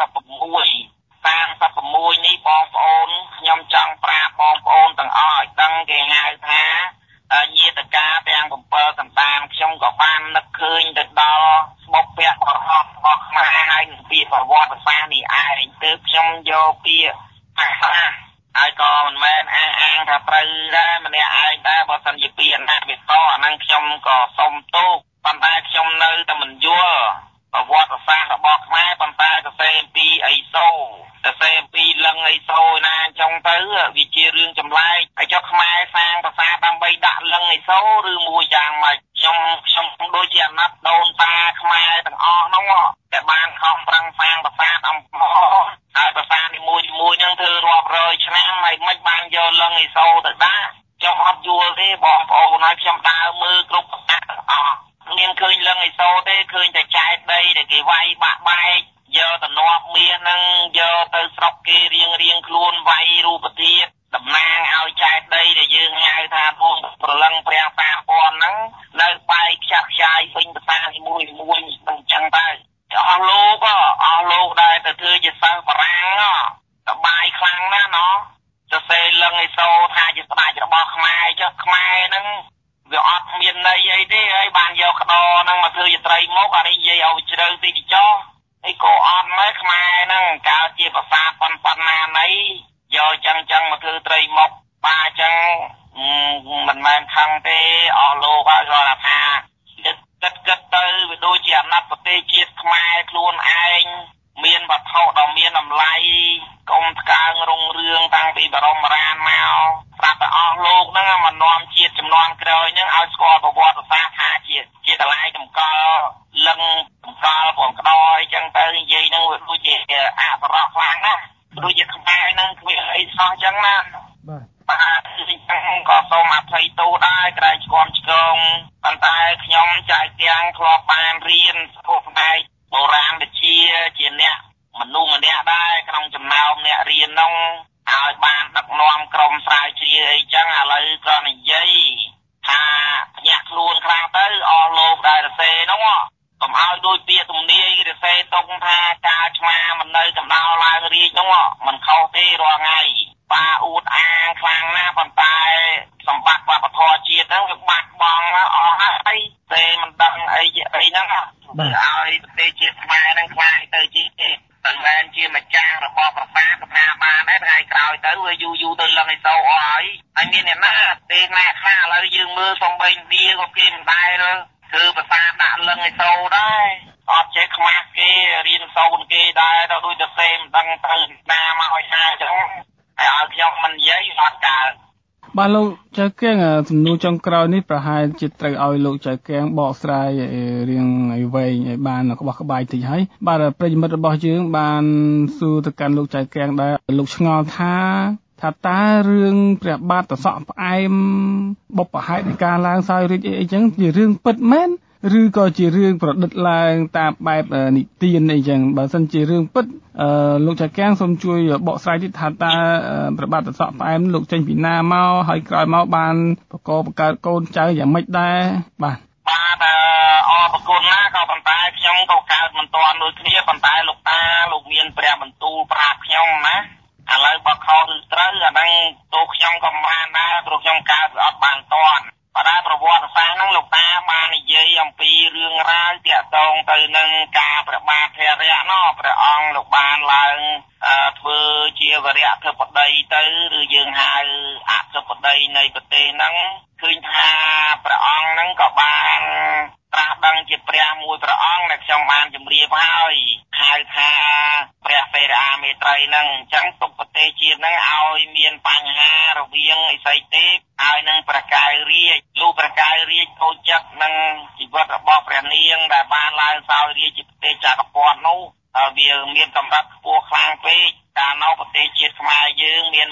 36នេះបងប្អូនខ្ញុំចង់ប្រាប់បងប្អូនទាំងអស់ឲ្យដឹងគេហៅថាញាតិកាទាំង7សន្តានខ្ញុំក៏បាននឹកឃើញទៅដល់បុព្វបុរសរបស់ខ្មែរហើយនឹងពាក្យប្រវត្តិសាស្ត្រនេះឯងទើបខ្ញុំយកពាក្យភាសាហើយក៏មិនមែនអាងថាត្រូវដែរម្នាក់ឯងដែរបើសិនជាពាក្យណាវាតអាហ្នឹងខ្ញុំក៏សុំទោសប៉ុន្តែខ្ញុំនៅតែមិនយល់ប្រវត្តិសាស្ត្ររបស់ខ្មែរប៉ុន្តែសរសេរអំពីអីសូសរសេរអំពីលឹងអីសូណាអញ្ចឹងទៅវាជារឿងចម្លែកហើយចុះខ្មែរសាងប្រាសាទដើម្បីដាក់លឹងអីសូឬមួយយ៉ាងម៉េចខ្ញុំដូចជាអាណត្តិដូនតាខ្មែរទាំងអស់ហ្នឹងដែលបានខំប្រឹងសាងប្រាសាទអំផហើយប្រាសាទនីមួយហ្នឹងធ្វើរាប់រយឆ្នាំហើយមិនបានយកលឹងអីសូទៅដាក់ខ្ញុំអត់យល់ទេបងប្អូនហើយខ្ញុំដើរមើលគ្រប់ប្រាសាទទាំងអស់មានឃើញលឹងអីសូទេឃើញតែចែកដីដែលគេវាយបាក់បែកយកទៅនាប់មាសហ្នឹងយកទៅស្រុកគេរៀងខ្លួនវាយរូបធាតុតំណាងឲ្យចែកដីដែលយើងហៅថាពួកប្រលឹងព្រះតាពាន់ហ្នឹងនៅបែកខ្ចាក់ខ្ចាយពេញប្រាសាទនីមួយអញ្ចឹងទៅអស់លោកដែលទៅធ្វើជាសិស្សបារាំងសប្បាយខ្លាំងណាស់សរសេរលឹងអីសូថាជាស្ដេចរបស់ខ្មែរចុះខ្មែរហ្នឹងវាអត់មានន័យអីទេហើយបានយកក្តរហ្នឹងមកធ្វើជាត្រីមុខអានេះនិយាយឲ្យជ្រៅតិចចុះឯក៏អត់មែនខ្មែរហ្នឹងកើតជាភាសាប៉ុណ្ណាណីយកចឹងមកធ្វើត្រីមុខបាទអញ្ចឹងមិនមែនខឹងទេអស់លោកហើយគាត់ថាគិតទៅវាដូចជាអាណត្តិប្រទេសជាតិខ្មែរខ្លួនឯងមានវត្ថុដ៏មានតម្លៃកុំថ្កើងរុងរឿងតាំងពីបរមរានមកប្រាប់តែអស់លោកហ្នឹងមកនាំជាតិចំនួនក្រោយហ្នឹងឲ្យស្គាល់ប្រវត្តិសាស្ត្រថាជាតម្លៃតម្កល់លឹងតម្កល់ផងក្តរអីចឹងទៅនិយាយហ្នឹងវាដូចជាអបរោះខ្លាំងណាស់ដូចជាខ្មែរហ្នឹងគ្មានអីសោះចឹងណាបាទក៏សូមអភ័យទោសដែរក្រែងស្គមឆ្គងប៉ុន្តែខ្ញុំចៅទាំងធ្លាប់បានរៀនពុកផ្នែកបុរាណវិទ្យាជាអ្នកមនុស្សម្នាក់ដែរក្នុងចំណោមអ្នករៀននោះឲ្យបានដឹកនាំក្រុមស្រាវជ្រាវអីចឹងឥឡូវក៏និយាយថាញាក់ខ្លួនខ្លាំងទៅអស់លោកដែលរសេនោះកុំឲ្យដូចពាក្យទំនាយរសេតុងថាការឆ្មាមិននៅកំដៅឡើងរាជនោះមិនខុសទេរាល់ថ្ងៃបាអួតអាងខ្លាំងណាស់ប៉ុន្តែសម្បត្តិវប្បធម៌ជាតិហ្នឹងវាបាត់បង់អស់ហើយទេមិនដឹងអីហ្នឹងឲ្យប្រទេសជាតិខ្មែរហ្នឹងខ្លាយទៅជាមិនមែនជាម្ចាស់របស់ប្រាសាទស្ថាប័នដែរថ្ងៃក្រោយទៅវាយូរទៅលឹងឲ្យសូអស់ហើយមានអ្នកណាទេណាខ្លះឥឡូវយើងមើលសំបីឥណ្ឌាក៏គេមិនដែលគឺប្រាសាទដាក់លឹងឲ្យសូដែរអត់ចេះខ្មាស់គេរៀនសូនគេដែរទៅដូចតែសេមិនដឹងទៅណាមកឲ្យថាចឹងហើយឲ្យខ្ញុំមិននិយាយអត់កើតបាទលោកចៅកៀងសំណួរចុងក្រោយនេះប្រហែលជាត្រូវឲ្យលោកចៅកៀងបកស្រាយរៀងឲ្យវែងឲ្យបានក្បោះក្បាយតិចហើយបាទប្រិយមិត្តរបស់យើងបានសួរទៅកាន់លោកចៅកៀងដែរលោកឆ្ងល់ថាតើរឿងព្រះបាទតសក់ផ្អែមបុព្វហេតុនៃការឡើងសោយរាជអីចឹងជារឿងពិតមែនឬក៏ជារឿងប្រឌិតឡើងតាមបែបនិទានអីចឹងបើសិនជារឿងពិតលោកចៅកៀងសូមជួយបកស្រាយតិចថាតើព្រះបាទតសក់ផ្អែមលោកចេញពីណាមកហើយក្រោយមកបានបង្កើតកូនចៅយ៉ាងម៉េចដែរបាទអរគុណណាក៏ប៉ុន្តែខ្ញុំក៏កើតមិនទាន់ដូចគ្នាប៉ុន្តែលោកតាលោកមានព្រះបន្ទូលប្រាប់ខ្ញុំណាឥឡូវបើខុសឬត្រូវអាហ្នឹងទោះខ្ញុំក៏បានដែរព្រោះខ្ញុំកើតអត់បានទាន់បើដែរប្រវត្តិសាស្ត្រហ្នឹងលោកតាបាននិយាយអំពីរឿងរ៉ាវកតងទៅនឹងការប្របាទធរៈនោះព្រះអង្គលោកបានឡើងធ្វើជាវរៈធិបតីទៅឬយើងហៅអធិបតីនៃប្រទេសហ្នឹងឃើញថាព្រះអង្គហ្នឹងក៏បានត្រាស់ដឹងជាព្រះមួយព្រះអង្គដែលខ្ញុំបានជម្រាបហើយហៅថាព្រះសេរអាមេត្រីហ្នឹងអញ្ចឹងទុកប្រទេសជាតិហ្នឹងឲ្យមានបញ្ហារវាងឥសីទេពហើយនឹងព្រះកែវរាជលោកព្រះកែវរាជចូលចិត្តនឹងជីវិតរបស់ព្រះនាងដែលបានឡើងសោយរាជជាប្រទេសចក្រពត្តិនោះវាមានកម្រិតខ្ពស់ខ្លាំងពេកកាលនោះប្រទេសជាតិខ្មែរយើងមាន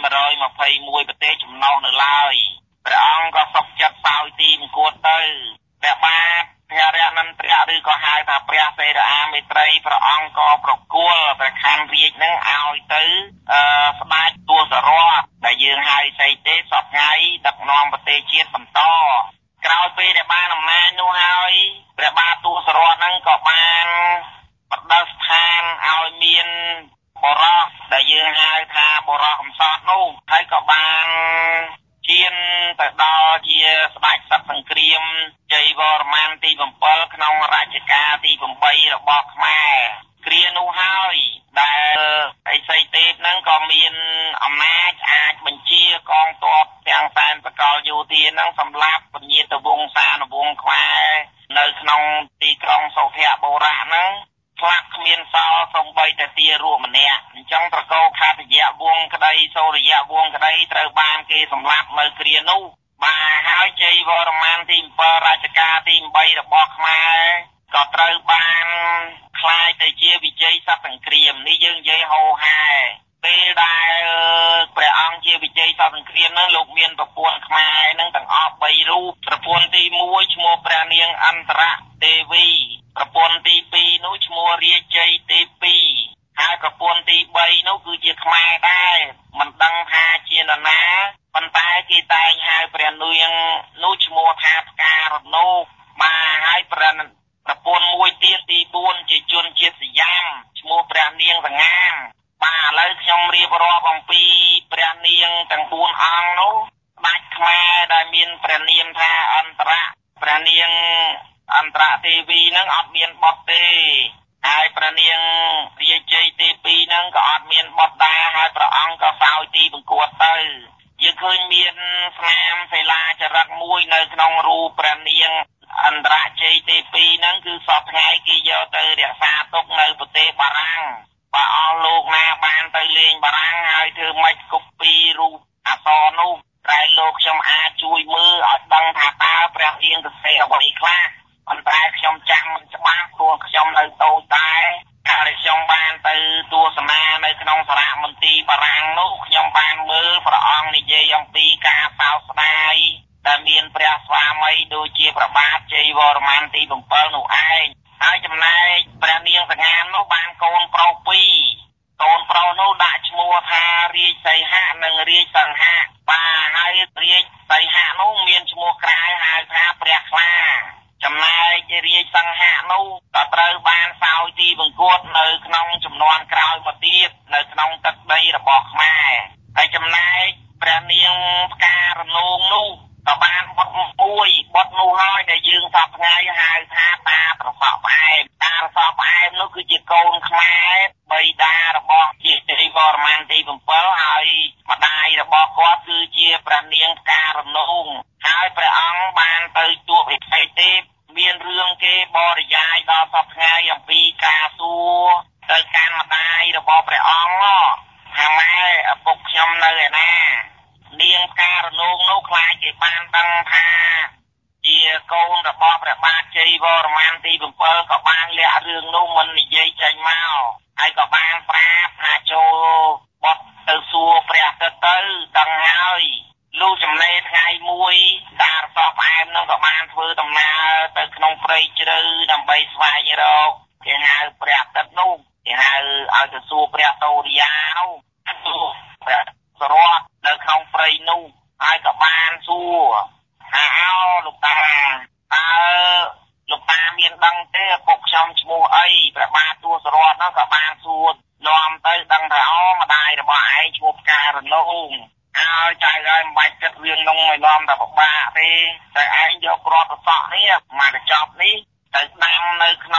121ប្រទេសចំណុះនៅឡើយព្រះអង្គក៏សុខចិត្តសោយទីមង្គតទៅព្រះបាទធរណន្ទ្រៈឬក៏ហៅថាព្រះសេរអាមេត្រីព្រះអង្គក៏ប្រគល់ព្រះខ័នរាជនឹងឲ្យទៅស្ដេចទសរថដែលយើងហៅឥសីទេសសពថ្ងៃដឹកនាំប្រទេសជាតិបន្តក្រោយពេលដែលបានអំណាចនោះហើយព្រះបាទទសរថនឹងក៏បានបដិស្ថានឲ្យមានបរោះដែលយើងហៅថាបរោះកំសត់នោះហើយក៏បានឈានទៅដល់ជាស្ដេចសត្វសង្គ្រាមជ័យវរ្ម័នទី7ក្នុងរជ្ជកាលទី8របស់ខ្មែរគ្រានោះហើយដែលឥសីទេពហ្នឹងក៏មានអំណាចអាចបញ្ជាកងទ័ពទាំងសែនសកលយោធាហ្នឹងសម្លាប់ពញាតវង្សានុវង្សខ្មែរនៅក្នុងទីក្រុងសូថៈបូរៈហ្នឹងផ្លាក់គ្មានសល់សូម្បីតែទារកម្នាក់អញ្ចឹងត្រកូលខត្តយៈវង្សក្តីសូរយៈវង្សក្តីត្រូវបានគេសម្លាប់នៅគ្រានោះបាទហើយជ័យវរ្ម័នទី7រជ្ជកាលទី8របស់ខ្មែរក៏ត្រូវបានคล้ายទៅជាវិជ័យសត្វសង្គ្រាមនេះយើងនិយាយហោហែពេលដែលព្រះអង្គជាវិជ័យសត្វសង្គ្រាមនោះលោកមានប្រពន្ធខ្មែរនឹងទាំងអស់3រូបប្រពន្ធទី1ឈ្មោះព្រះនាងអន្តរទេវីប្រពន្ធទី2នោះឈ្មោះរាជ័យទេពីហើយប្រពន្ធទី3នោះគឺជាខ្មែរដែរមិនដឹងថាជានរណាប៉ុន្តែគេតែងហៅព្រះនាងនោះឈ្មោះថាផ្ការនោបាទហើយប្រពន្ធមួយទៀតទី4ជាជនជាតិសយ៉ាំឈ្មោះព្រះនាងសងាមបាទឥឡូវខ្ញុំរៀបរាប់អំពីព្រះនាងទាំង4អង្គនោះស្ដេចខ្មែរដែលមានព្រះនាមថាអន្តរៈព្រះនាងអន្តរទេវីនឹងអត់មានបុត្រទេហើយព្រះនាងរាជ័យទេពីនឹងក៏អត់មានបុត្រដែរហើយព្រះអង្គក៏សោយទីបង្គួតទៅយើងឃើញមានស្នាមសិលាចារឹកមួយនៅក្នុងរូបព្រះនាងអន្តរជ័យទេពីនឹងគឺសពថ្ងៃគេយកទៅរក្សាទុកនៅប្រទេសបារាំងបើអស់លោកណាបានទៅលេងបារាំងហើយធ្វើម៉េចកូពីរូបអក្សរនោះតែលោកខ្ញុំអាចជួយមើលឲ្យដឹងថាតើព្រះនាងទៅសេអ្វីខ្លះប៉ុន្តែខ្ញុំចាំមិនច្បាស់ព្រោះខ្ញុំនៅតូចដែរកាលខ្ញុំបានទៅទស្សនានៅក្នុងសារមន្ទីរបារាំងនោះខ្ញុំបានមើលព្រះអង្គនិយាយអំពីការសោកស្ដាយដែលមានព្រះស្វាមីដូចជាព្រះបាទជ័យវរ្ម័នទី7នោះឯងហើយចំណែកព្រះនាងសងាមនោះបានកូនប្រុស2កូនប្រុសនោះដាក់ឈ្មោះថារាជសីហៈនិងរាជសង្ហៈបាទហើយរាជសីហៈនោះមានឈ្មោះក្រៅហៅថាព្រះខ្លាចំណែករាជសង្ហៈនោះក៏ត្រូវបានសោយទីបង្គួតនៅក្នុងចំនួនក្រោយមកទៀតនៅក្នុងទឹកដីរបស់ខ្មែរហើយចំណែកព្រះនាងផ្ការនងនោះក៏បានបុត្រមួយបុត្រនោះហើយដែលយើងសពថ្ងៃហៅថាតាប្រសក់ផ្អែមតាប្រសក់ផ្អែមនោះគឺជាកូនខ្មែរបិតារបស់ជាជ័យវរ្ម័នទី7ហើយម្ដាយរបស់គាត់គឺជាព្រះនាងផ្ការនងហើយព្រះអង្គបានទៅជួបឥសីទេពមានរឿងគេបរិយាយដល់សពថ្ងៃអំពីការសួរទៅកាន់ម្ដាយរបស់ព្រះអង្គថាម៉ែឪពុកខ្ញុំនៅឯណានាងផ្ការនងនោះខ្លាចគេបានដឹងថាជាកូនរបស់ព្រះបាទជ័យវរ្ម័នទី7ក៏បានលាក់រឿងនោះមិននិយាយចេញមកហើយក៏បានប្រាប់ថាចូលបត់ទៅសួរព្រះទៅដឹងហើយលុះចំណេះថ្ងៃមួយតារសផ្អែមនោះក៏បានធ្វើដំណើរទៅក្នុងព្រៃជ្រៅដើម្បីស្វែងរកគេហៅព្រះទឹកនោះគេហៅឲ្យទៅសួរព្រះតោរិយានោះសួរព្រះសរតនៅក្នុងព្រៃនោះហើយក៏បានសួរថាអោលោកតាតើលោកតាមានដឹងទេឪពុកខ្ញុំឈ្មោះអីព្រះបាទទសរថនោះក៏បានសួរនាំទៅដឹងថាអូម្ដាយរបស់ឯងឈ្មោះផ្ការនងហើយចៅហើយមិនបាច់គិតរឿងនោះឲ្យនាំតែពិបាកទេតែឯងយកគ្រាប់ប្រសក់នេះមកកញ្ចប់នេះទៅដាំនៅក្នុង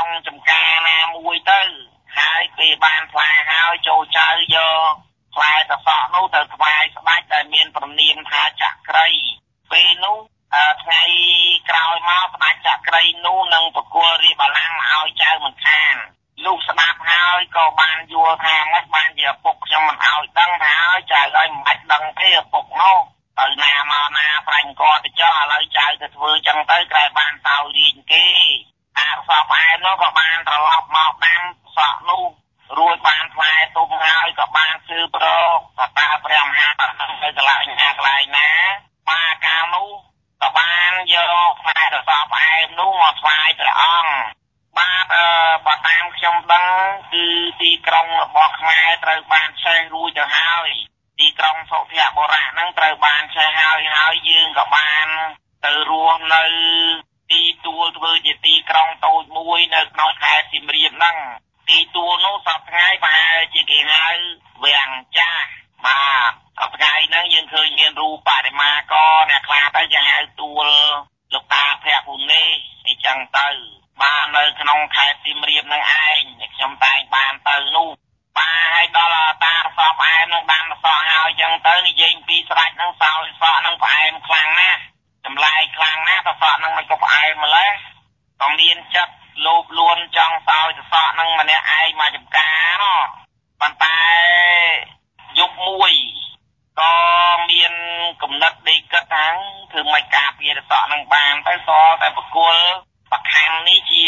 ចំការណាមួយទៅហើយពេលបានផ្លែហើយចូលចៅយកផ្លែត្រសក់នោះទៅថ្វាយស្ដេចដែលមានប្រនាមថាចក្រីពេលនោះថ្ងៃក្រោយមកស្ដេចចក្រីនោះនឹងប្រគល់រាជបល្ល័ង្កមកឲ្យចៅមិនខានលោកស្ដាប់ហើយក៏បានយល់ថាមិនបានជាឪពុកខ្ញុំមិនឲ្យដឹងថាឲ្យចៅឲ្យមិនបាច់ដឹងទេឪពុកនោះទៅណាមកណាប្រាញ់គាត់ទៅចុះឥឡូវចៅទៅធ្វើចឹងទៅក្រែបានសោយរាជគេអាសពឯនោះក៏បានត្រឡប់មកតាមសក់នោះរួចបានផ្លែទុំហើយក៏បានជឿប្រកតើព្រះមហាក្សត្រទៅកន្លែងណាបាទកាលនោះក៏បានយកផ្លែត្រសក់ផ្អែមនោះមកថ្វាយព្រះអង្គបាទបើតាមខ្ញុំដឹងគឺទីក្រុងរបស់ខ្មែរត្រូវបានឆេះរួចទៅហើយទីក្រុងសុភបុរៈហ្នឹងត្រូវបានឆេះហើយយើងក៏បានទៅរស់នៅទីទួលធ្វើជាទីក្រុងតូចមួយនៅក្នុងខេត្តសៀមរាបហ្នឹងទីទួលនោះសពថ្ងៃប្រហែលជាគេហៅវាំងចាស់បាទសពថ្ងៃហ្នឹងយើងឃើញមានរូបបដិមាករអ្នកខ្លះទៅគេហៅទួលលោកតាភៈភូនេអីចឹងទៅបាននៅក្នុងខេត្តសៀមរាបហ្នឹងឯងខ្ញុំតែងបានទៅនោះបាទហើយដល់តាសពឯមនឹងបានសក់ហើយចឹងទៅនិយាយពីស្ដេចហ្នឹងសោយសក់ហ្នឹងផ្អែមខ្លាំងណាស់ចម្លែកខ្លាំងណាស់តសក់ហ្នឹងមិនក៏ផ្អែមម្ល៉េះក៏មានចិត្តលោភលួនចង់សោយសក់ហ្នឹងម្នាក់ឯងមកចំការប៉ុន្តែយប់មួយក៏មានគំនិតដេកគិតថាធ្វើមិនការពារសក់ហ្នឹងបានទៅសតែបកុលបខាំនេះជា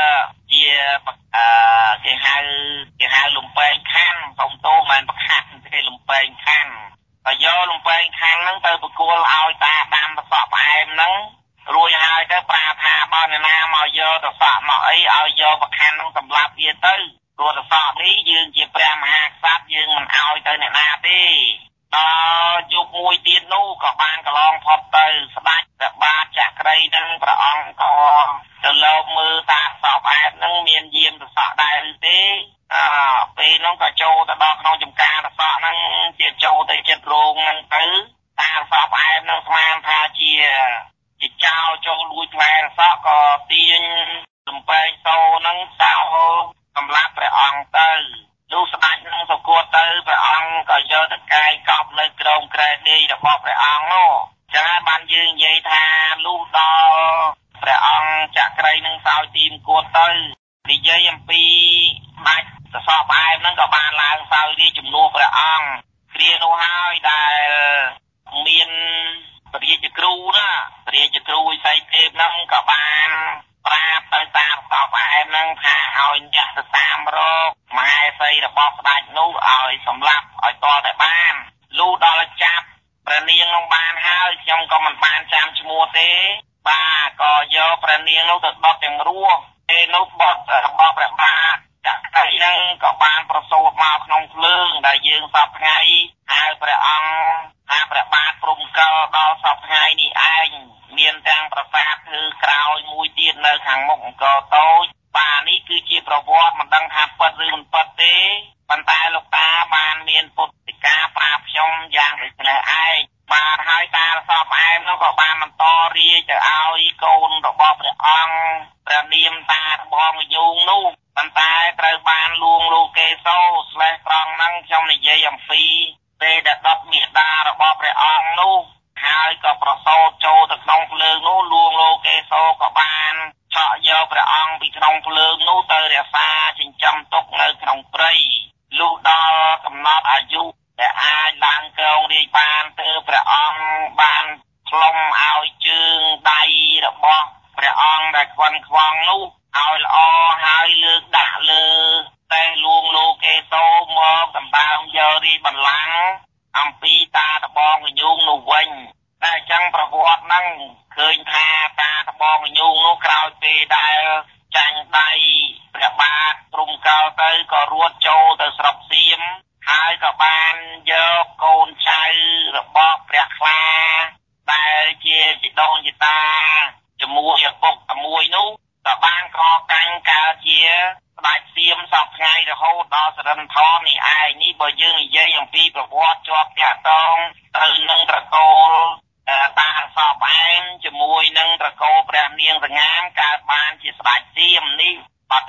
គេហៅលំពេងខាន់សុំទោសមិនបខាំទេលំពេងខាន់បើយកលំពេងខាន់ហ្នឹងទៅបកុលឲ្យតាតាមសក់ផ្អែមហ្នឹងរួចហើយទៅប្រាថាបើអ្នកណាមកយកទៅសក់មកអីឲ្យយកបខាំហ្នឹងសម្លាប់វាទៅព្រោះទៅសក់នេះយើងជាព្រះមហាក្សត្រយើងមិនឲ្យទៅអ្នកណាទេដល់យប់មួយទៀតនោះក៏បានកន្លងផុតទៅស្ដេចព្រះបាទចក្រីនឹងព្រះអង្គក៏ទៅលោកមើលតាសក់ផ្អែមហ្នឹងមានយាមទៅសក់ដែរឬទេពេលនោះក៏ចូលទៅដល់ក្នុងចំការសក់ហ្នឹងជាចូលទៅចិត្តរោងហ្នឹងទៅតាសក់ផ្អែមហ្នឹងស្មានថាជាចោលចូលលួចផ្លែសក់ក៏ទាញលំពេងសូហ្នឹងសោសម្រាប់ព្រះអង្គទៅលោកស្ដេចនឹងសគួតទៅព្រះអង្គក៏យកតកាយកប់នៅក្រោមក្រែដេករបស់ព្រះអង្គនោះចឹងហើយបានយើងនិយាយថាលុះដល់ព្រះអង្គចក្រីនឹងសោយទីមគួតទៅនិយាយអំពីបាច់សសផ្អែមហ្នឹងក៏បានឡើងសោយរាជជំនួសព្រះអង្គគ្រានោះហើយដែលមានព្រះរាជគ្រូណាព្រះរាជគ្រូវិស័យទេពហ្នឹងក៏បានប្រាប់ទៅតាមសពផ្អែមហ្នឹងថាឲ្យអ្នកទៅតាមរកមហេសីរបស់ស្ដេចនោះឲ្យសម្លាប់ឲ្យតតែបានលុះដល់ចាប់ព្រះនាងនោះបានហើយខ្ញុំក៏មិនបានចាំឈ្មោះទេបាទក៏យកព្រះនាងនោះទៅដុតទាំងរស់ពេលនោះបុត្ររបស់ព្រះបាទចក្រីហ្នឹងក៏បានប្រសូតមកក្នុងភ្លើងដែលយើងសពថ្ងៃហៅព្រះអង្គថាព្រះបាទព្រំកិលដល់សពថ្ងៃនេះឯងមានទាំងប្រាសាទគឺក្រោយមួយទៀតនៅខាងមុខអង្គរតូចបាទនេះគឺជាប្រវត្តិមិនដឹងថាពិតឬមិនពិតទេប៉ុន្តែលោកតាបានមានពុទ្ធិកាប្រាប់ខ្ញុំយ៉ាងដូចនេះឯងបាទហើយតាសពផ្អែមនោះក៏បានបន្តរាយទៅឲ្យកូនរបស់ព្រះអង្គព្រះនាមតាបងយូងនោះប៉ុន្តែត្រូវបានលួងលោកេសោស្លេះត្រង់ហ្នឹងខ្ញុំនិយាយអំពីពេលដែលដុតមេដារបស់ព្រះអង្គនោះហើយក៏ប្រសូតចូលទៅក្នុងភ្លើងនោះលួងលោកេសោក៏បានឆក់យកព្រះអង្គពីក្នុងភ្លើងនោះទៅរក្សាចិញ្ចឹមទុកនៅក្នុងព្រៃលុះដល់កំណត់អាយុដែលអាចឡើងគ្រងរាជបានទើបព្រះអង្គបានផ្លុំឲ្យជើងដៃរបស់ព្រះអង្គដែលខ្វិនខ្វងនោះឲ្យល្អហើយលើកដាក់លើតែលួងលោកេសោមកសម្បើមយករាជបល្ល័ង្កអំពីតាតបងញូងនោះវិញតែអញ្ចឹងប្រវត្តិហ្នឹងឃើញថាតាតបងញូងនោះក្រោយពេលដែលចាញ់ដៃព្រះបាទព្រំកិលទៅក៏រួចចូលទៅស្រុកសៀមហើយក៏បានយកកូនចៅរបស់ព្រះខ្លាដែលជាជីដូនជីតាជាមួយឪពុកមួយនោះក៏បានកកាញ់កើតជាស្ដេចសៀមសពថ្ងៃរហូតដល់សរិន្ធរនេះឯងនេះបើយើងនិយាយអំពីប្រវត្តិជាប់តាក់ទងទៅនឹងត្រកូលតាសពឯងជាមួយនឹងត្រកូលព្រះនាងសង្ងាមកើតបានជាស្ដេចសៀមនេះបើតា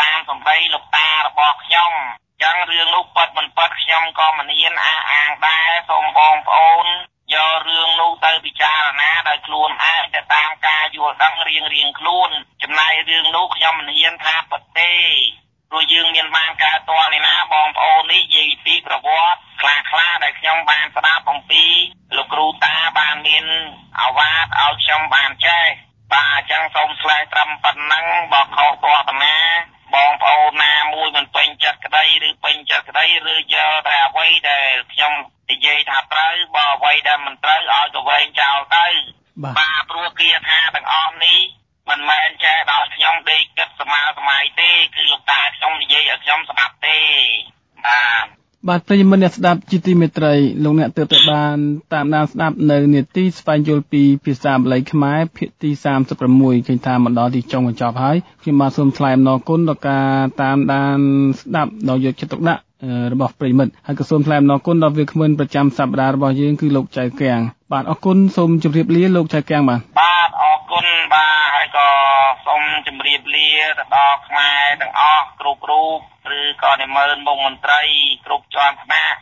ដើម្បីលោកតារបស់ខ្ញុំចឹងរឿងនោះប៉ាត់មិនប៉ាត់ខ្ញុំក៏មិនហ៊ានអះអាងដែរសូមបងប្អូនយករឿងនោះទៅពិចារណាដោយខ្លួនឯងទៅតាមការយល់ដឹងរៀងខ្លួនចំណែករឿងនោះខ្ញុំមិនហ៊ានថាប៉ាត់ទេព្រោះយើងមានបានការតល់នេះណាបងប្អូននេះនិយាយពីប្រវត្តិខ្លះដែលខ្ញុំបានស្ដាប់អំពីលោកគ្រូតាបានមានអាវាតឲ្យខ្ញុំបានចេះបាទអញ្ចឹងសូមឆ្លើយត្រឹមប៉ុណ្ណឹងបើខុសទស្សនាបងប្អូនណាមួយមិនពេញចិត្តក្តីឬពេញចិត្តក្តីឬយកតែអ្វីដែលខ្ញុំនិយាយថាត្រូវបើអ្វីដែលមិនត្រូវឲ្យទៅវែងចោលទៅបាទព្រោះគាថាទាំងអស់នេះមិនមែនចេះដល់ខ្ញុំដេកគិតសម័យទេគឺលោកតាខ្ញុំនិយាយឲ្យខ្ញុំស្ដាប់ទេបាទប្រិយមិត្តអ្នកស្ដាប់ជាទីមេត្រីលោកអ្នកទើបតែបានតាមដានស្ដាប់នៅនេតិស្វែងយល់ពីភាសាបាលីខ្មែរភាគទី36ឃើញថាមកដល់ទីចុងបញ្ចប់ហើយខ្ញុំបាទសូមថ្លែងអំណរគុណដល់ការតាមដានស្ដាប់ដល់យកចិត្តទុកដាក់របស់ប្រិយមិត្តហើយក៏សូមថ្លែងអំណរគុណដល់វាគ្មិនប្រចាំសប្តាហ៍របស់យើងគឺលោកចៅកៀងបាទអរគុណសូមជម្រាបលាលោកចៅកៀងបាទអរគុណបាទហើយក៏សូមជម្រាបលាទៅដល់ខ្មែរទាំងអស់គ្រប់រូបឬក៏និមឺនមុខមន្ត្រីគ្រប់ជាន់ថ្នាក់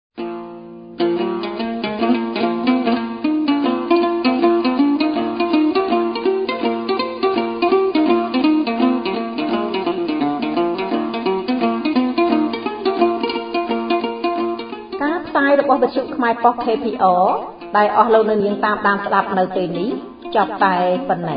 ការផ្សាយរបស់វិទ្យុខ្មែរប៉ុស្តិ៍ KPR ដែលអស់លោកនៅនាងតាមដានស្ដាប់នៅពេលនេះចប់តែប៉ុណ្ណេះ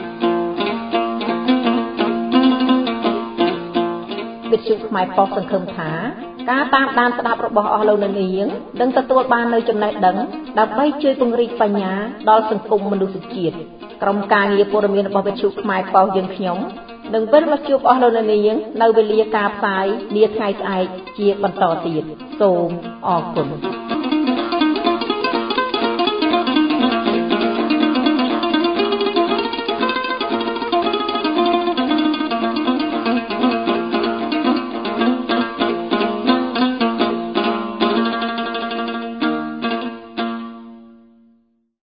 វិទ្យុខ្មែរប៉ុស្តិ៍សង្ឃឹមថាការតាមដានស្ដាប់របស់អស់លោកនៅនាងនឹងទទួលបាននូវចំណេះដឹងដើម្បីជួយពង្រីកបញ្ញាដល់សង្គមមនុស្សជាតិក្រុមការងារព័ត៌មានរបស់វិទ្យុខ្មែរប៉ុស្តិ៍យើងខ្ញុំនឹងវិលមកជួបអស់លោកនៅនាងនៅវេលាការផ្សាយនាថ្ងៃស្អែកជាបន្តទៀតសូមអរគុណ